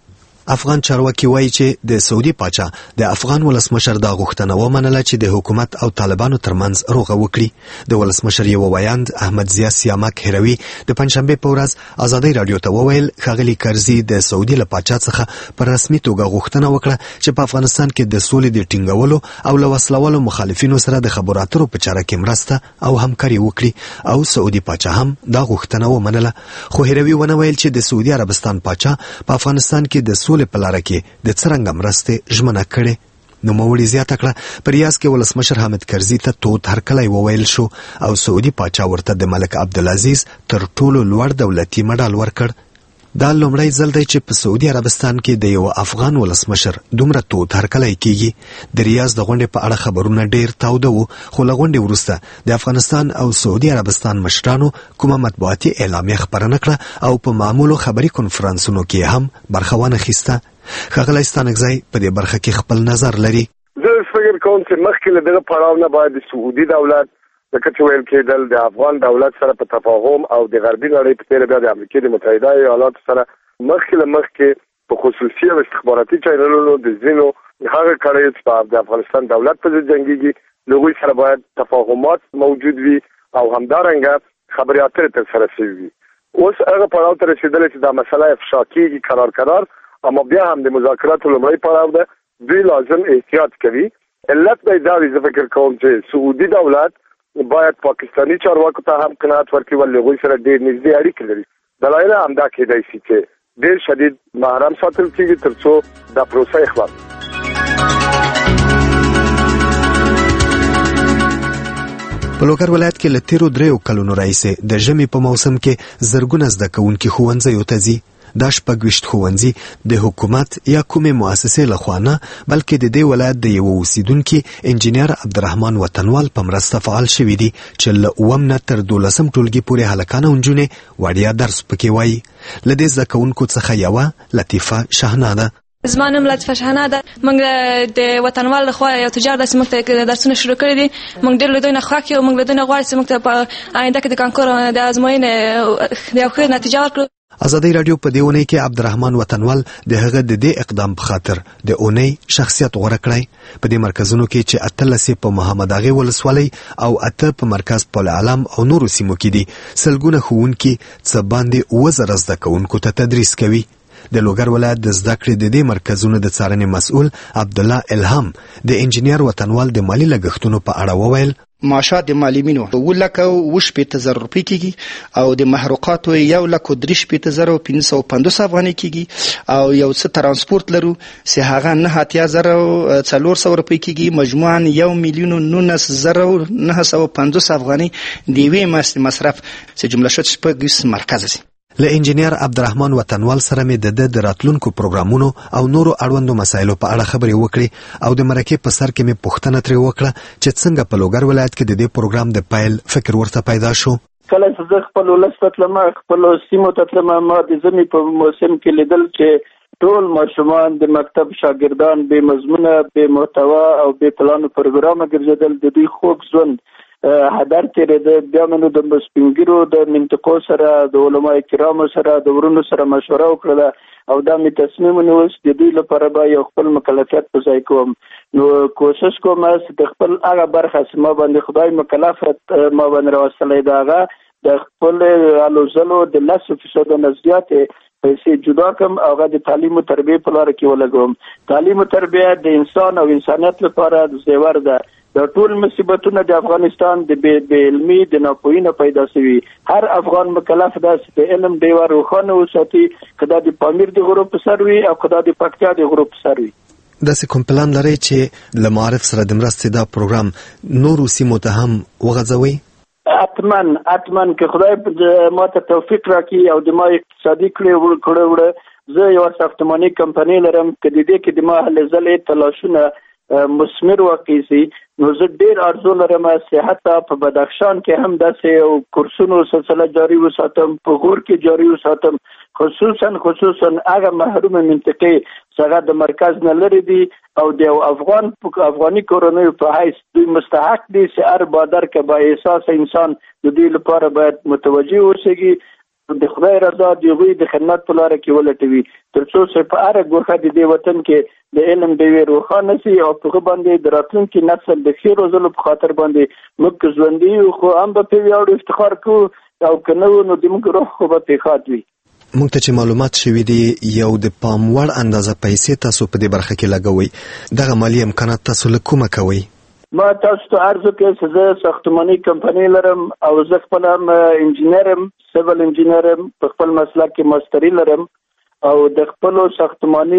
افغان چارواکي وایي چې د سعودي پاچا د افغان ولسمشر دا غوښتنه ومنله چې د حکومت او طالبانو ترمنځ روغه وکړي. د ولسمشر یو ویاند احمد ضیا سیامک هروي د پنځشنبه په ورځ ازادي رادیو ته وویل ښاغلي کرزي د سعودي له پاچا څخه په رسمي توګه غوښتنه وکړه چې په افغانستان کې د سولې د ټینګولو او له وسلوالو مخالفینو سره د خبرو اترو په چاره کې مرسته او همکاري وکړي او سعودي پاچا هم دا غوښتنه ومنله. خو هروي ونه ویل چې د سعودي عربستان پاچا په افغانستان کې د سولې په لاره کې د څرنګه مرستې ژمنه کړې. نوموړي زیاته کړه په ریاض کې ولسمشر حامد کرزي ته تود هرکلی وویل شو او سعودي پاچا ورته د ملک عبدالعزیز تر ټولو لوړ دولتي مډال ورکړ. دا لومړی ځل دی چې په سعودي عربستان کې د یو افغان ولسمشر دومره تود هرکلی کیږي. د ریاض د غونډې په اړه خبرونه ډیر تاوده وو، خو له غونډې وروسته د افغانستان او سعودي عربستان مشرانو کومه مطبوعاتي اعلامیه خپره نه کړه او په معمولو خبري کنفرانسونو کې هم برخه ونه اخیسته. ښاغلی ستانکزی په دې برخه کې خپل نظر لري. زه فکر کوم چې مخکې له دغه پړاو نه باید د سعودي دولت لکه چې ویل کېدل د افغان دولت سره په تفاهم او د غربي نړۍ په تېره بیا د امریکا د متحده ایالاتو سره مخکې له مخکې په خصوصي او استخباراتي چینلونو د ځینو هغه کړیو چې د افغانستان دولت په ضد جنګېږي له هغوی سره باید تفاهمات موجود وي او همدارنګه خبرې اترې ترسره شوي وي. اوس هغه پړاو ته رسېدلی چې دا مسله افشا کېږي قرار قرار، اما بیا هم د مذاکراتو لومړی پړاو ده، دوی لازم احتیاط کوي. علت به دا وي زه فکر کوم چې سعودي دولت باید پاکستانی چارواکو ته هم قناعت ورکړي ولې هغوی سره ډېر نږدې اړیکې لري. دلایل همدا کېدای شي چې ډېر شدید محرم ساتل کېږي تر څو دا پروسه اخلاص. په لوګر ولایت کې له تیرو دریو کلونو راهیسې د ژمي په موسم کې زرګونه زده کوونکي ښوونځیو ته ځي. دا شپږویشت ښوونځي د حکومت یا کومې مؤسسې لخوا نه بلکې د دې ولایت د یوه اوسیدونکي انجینر عبدالرحمن وطنوال په مرسته فعال شوي دي چې له اووم نه تر دولسم ټولګي پورې هلکان او نجونې وړیا درس پکې وایي. له دې زده کوونکو څخه یوه لطیفه شهنا ده. زما نوم لطیفه شهنا ده. موږ د وطنوال لخوا یو تجار داسې موږ ته درسونه شروع کړي دي. موږ ډېر له دوی نه خوښ یو، موږ له دوی نه غواړو چې موږ ته په آینده کې د کانکور د ازموینې د یو ښه نتیجه ورکړو. ازادي رادیو په دې اونۍ کې عبدالرحمن وطنوال د هغه د دې اقدام په خاطر د اونۍ شخصیت غوره کړی. په دې مرکزونو کې چې اتلس په محمد اغه ولسوالۍ او اته په مرکز پول عالم او نورو سیمو کې دي، سلګونه ښوونکي څه باندې اووه زره زده کوونکو ته تدریس کوي. د لوګر ولایت د زده کړې د دې مرکزونو د څارنې مسؤل عبدالله الهام د انجینر وطنوال د مالی لګښتونو په اړه وویل. معاشات د معلمینو اووه لکه اووه شپېته زره روپۍ کېږي او د محروقاتو یو لک درې شپېته زره او پنځه سوه پنځوس افغانۍ کېږي او یو څه ترانسپورت لرو چې هغه نه اتیا زره او څلور سوه روپۍ کېږي. مجموعاً یو میلیون او نولس زره او نهه سوه پنځوس افغانۍ د یوې مصرف چې جمله شد شپږویشت مرکز دي. له انجینر عبدالرحمن وطنوال سره مې د د راتلونکو پروګرامونو او نورو اړوندو مسایلو په اړه خبرې وکړې او د مرکې په سر کې مې پوښتنه ترې وکړه چې څنګه په لوګر ولایت کې د دې پروګرام د پیل فکر ورته پیدا شو. کله چې زه خپل ولس ته تلم، خپل سیمو ته تلم، ما د ژمي په موسم کې لیدل چې ټول ماشومان د مکتب شاګردان بې مضمونه، بې محتوا او بې پلانو پروګرامه ګرځېدل. د دوی خوږ ژوند هدر تېرېده. بیا مې نو د سپین ږیرو د منطقو سره، د علما کرامو سره، د ورونو سره مشوره وکړله او دا مې تصمیم ونیول چې د دوی لپاره به یو خپل مکلفیت په ځای کوم. نو کوشش کوم چې د خپل هغه برخه چې ما باندې خدای مکلفت ما باندې راوستلی د هغه د خپل هلو ځلو د لسو فیصدو نه زیاتې پیسې جدا کړم او هغه د تعلیم او تربیې په لاره کې ولګوم. تعلیم او تربیه د انسان او انسانیت لپاره زیور ده. د ټول مصیبتونه د افغانستان د بې علمي د ناپوهۍ نه پیدا شوي. هر افغان مکلف ده چې د علم ډیوه روښانه وساتي، که دا د پامیر د غرو په سر وي او که دا د پکتیا د غرو په سر وي. داسې کوم پلان لرئ چې له معارف سره د مرستې دا پروګرام نورو سیمو ته هم وغځوئ؟ حتماً حتماً که خدای ما ته توفیق راکړي او د ما اقتصادي کړه وړه زه یو ساختماني کمپنۍ لرم، که د دې کې د ما هلې ځلې تلاشونه مثمر واقع سي نو زه ډېر ارزو لرم چې حتی په بدخشان کې هم داسې یو کورسونو سلسله جاري وساتم، په غور کې جاري وساتم، خصوصا خصوصا هغه محرومه منطقې څنګه د مرکز نه لري دي او د افغان افغاني کورنیو په حیث دوی مستحق دي چې هر بادر کې با احساس انسان د دې لپاره باید متوجه اوسېږي. د خدای رضا د هغوی د خدمت په لاره کې ولټوي تر څو چې په هره ګوښه د دې وطن کې د علم ډېوې روښانه سي او په هغه باندې د راتلونکي نسل د ښې روزلو په خاطر باندې موږ ژوندي یو خو هم به پرې ویاړو افتخار کوو او که نه وو نو د موږ روح خو به پرې ښاد وي. موږ ته چې معلومات شوي دي یو د پام وړ اندازه پیسې تاسو په دې برخه کې لګوئ دغه مالي امکانات تاسو له کومه کوئ؟ ما تاسو ته عرض وکړ چې زه ساختماني کمپنۍ لرم او زه خپل هم انجینر یم سیول انجینر یم په خپل مسلک کې ماستري لرم او د خپلو ساختماني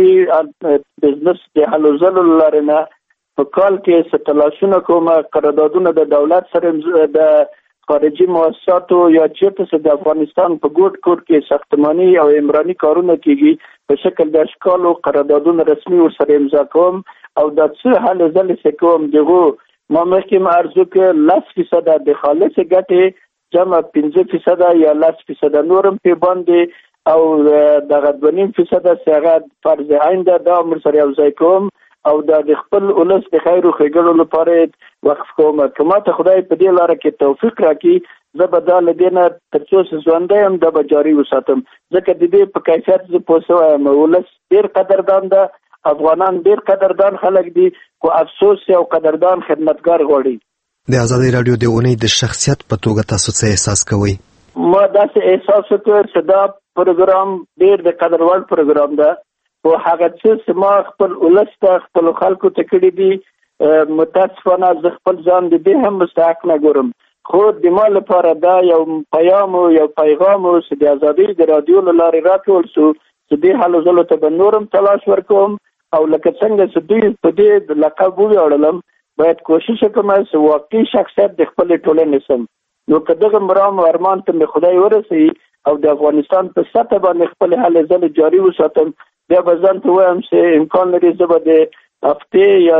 بزنس د هلو ځلو له لارې نه په کال کې څه تلاشونه کوم قراردادونه د دولت سره د خارجي مؤسساتو یا چېرته چې د افغانستان په ګوټ ګوټ کې ساختماني او عمراني کارونه کېږي په شکل د اشکالو قراردادونه رسمي ورسره امضا کوم او دا څه هلې ځلې چې کوم دغو ما مخکې م عرض وکړ لس فیصده د خالصې ګټې جمع پنځه فیصده یا لس فیصده نور هم پې باندې او دغه دوه نیم فیصده چې هغه فرض عین ده دا هم ورسره یو ځای کوم او دا د خپل ولس د خیر و ښېګړو لپاره وقف کوم. که ما ته خدای په دې لاره کې توفیق راکړي زه به دا له دې نه تر څو چې ژوندی یم دا به جاري وساتم ځکه د دې په کیفیت زه پوه شوی یم ولس ډېر قدردان ده افغانان ډېر قدردان خلک دي خو افسوس او قدردان خدمتګار غواړي. د ازادۍ راډیو د اونۍ د شخصیت په توګه تاسو څه احساس کوئ؟ ما داسې احساس وکړ چې دا پروګرام ډېر د قدر وړ پروګرام ده خو هغه څه چې ما خپل ولس ته خپلو خلکو ته کړي دي متاسفانه زه خپل ځان د دې هم مستحق نه ګورم خو د ما لپاره دا یو پیام او یو پیغام و چې د ازادۍ د راډیو له لارې راټول شو چې دې هلو ځلو ته به نورم تلاش ورکوم او لکه څنګه چې دوی په دې د لقب وویاړلم باید کوشش وکړم چې واقعي شخصیت د خپلې ټولنې سم نو که دغه مرام او ارمان ته مې خدای ورسوي او د افغانستان په سطح باندې خپلې هلې ځلې جاري وساتم بیا به ځان ته وایم چې امکان لري زه به د هفتې یا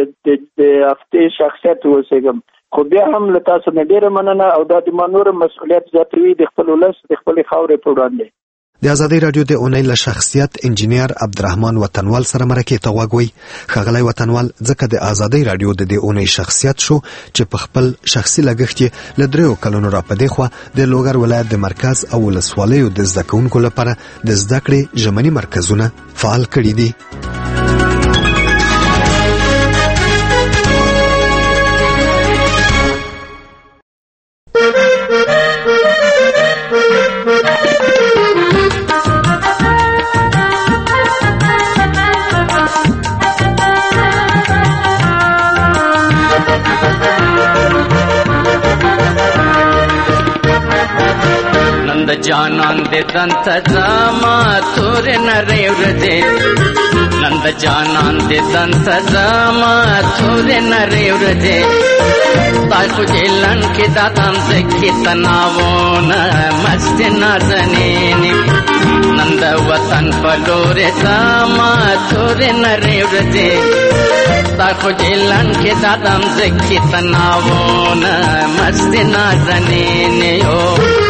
د هفتې شخصیت اوسېږم خو بیا هم له تاسو نه ډېره مننه او دا د ما نور مسؤلیت زیاتوي د خپل ولس د خپلې خاورې په وړاندې. د ازادۍ راډیو د اونۍ له شخصیت انجینیر عبدالرحمن وطنوال سره مرکې ته غوږ وئ. ښاغلی وطنوال ځکه د ازادۍ راډیو د دې اونۍ شخصیت شو چې په خپل شخصي لګښت یې له دریو کلونو را په دې خوا د لوګر ولایت د مرکز او ولسوالیو د زده کوونکو لپاره د زده کړې ژمني مرکزونه فعال کړي دي. جانان دې دنت زما تور نری ورځې نند جانان دې دنت زما تور نری ورځې تاسو جلن کې داتم زکه تناوونه مست نازنینی نند وطن پلور زما تور نری ورځې تاسو جلن کې داتم زکه تناوونه مست نازنینی او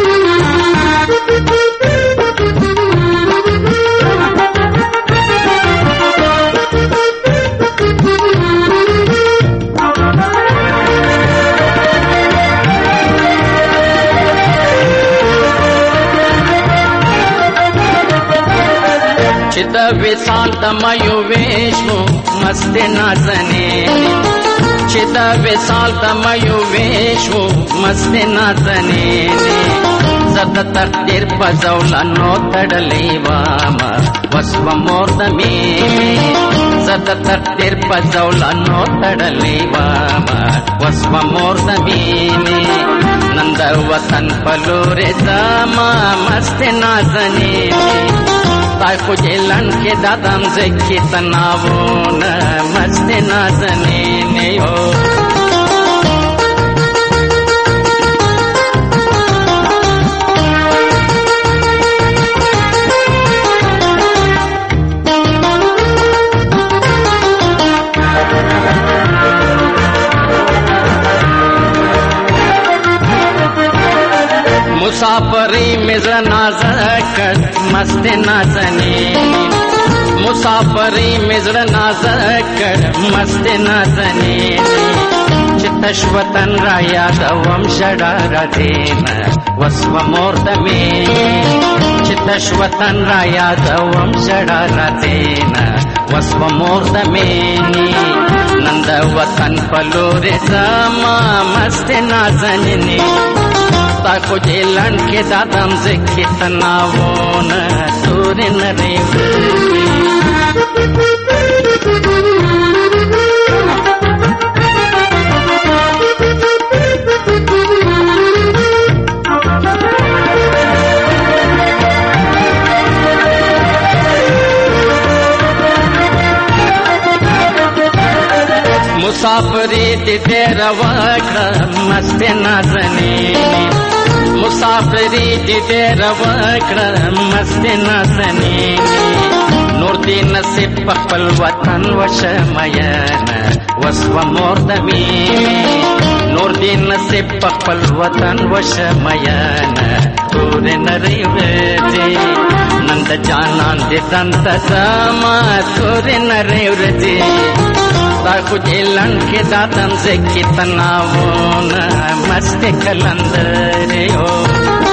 چې د وصال د مایو وېشو مست نازنینی چې د وصال د مایو وېشو مست نازنینی زد تقدیر په زولانو تړلې واما وسو مور د می زد تقدیر په زولانو تړلې واما وسو مور د می نند وطن پلور زما مست نازنینی تای خو جلن کې دادم زکی تناوونه مست نازنینی او مسافری مزر نازکر مست نازنینی مسافری مزر نازکر مست نازنینی چې تش وطن را یادوم ژړا راځينه وسو مور د مینې چې تش وطن را یادوم ژړا راځينه وسو مور د مینې نن د وطن په لورې زما مست نازنینې تا خو جیلن کې دا دم زکې تناوونه تورې نرۍ مسافری دې ډېر وکړه مست نازنینې مسافری دې ډېر وکړه مست نازنینې نور دې نصیب په خپل وطن وشه مینه وسوه مور د مینې نور دې نصیب په خپل وطن وشه مینه تورې نرۍ ورځې نن د جانان دې دنته زما تورې نرۍ ورځې تا خو جیلن کې دا دم زکې تناوونه مست کلندرې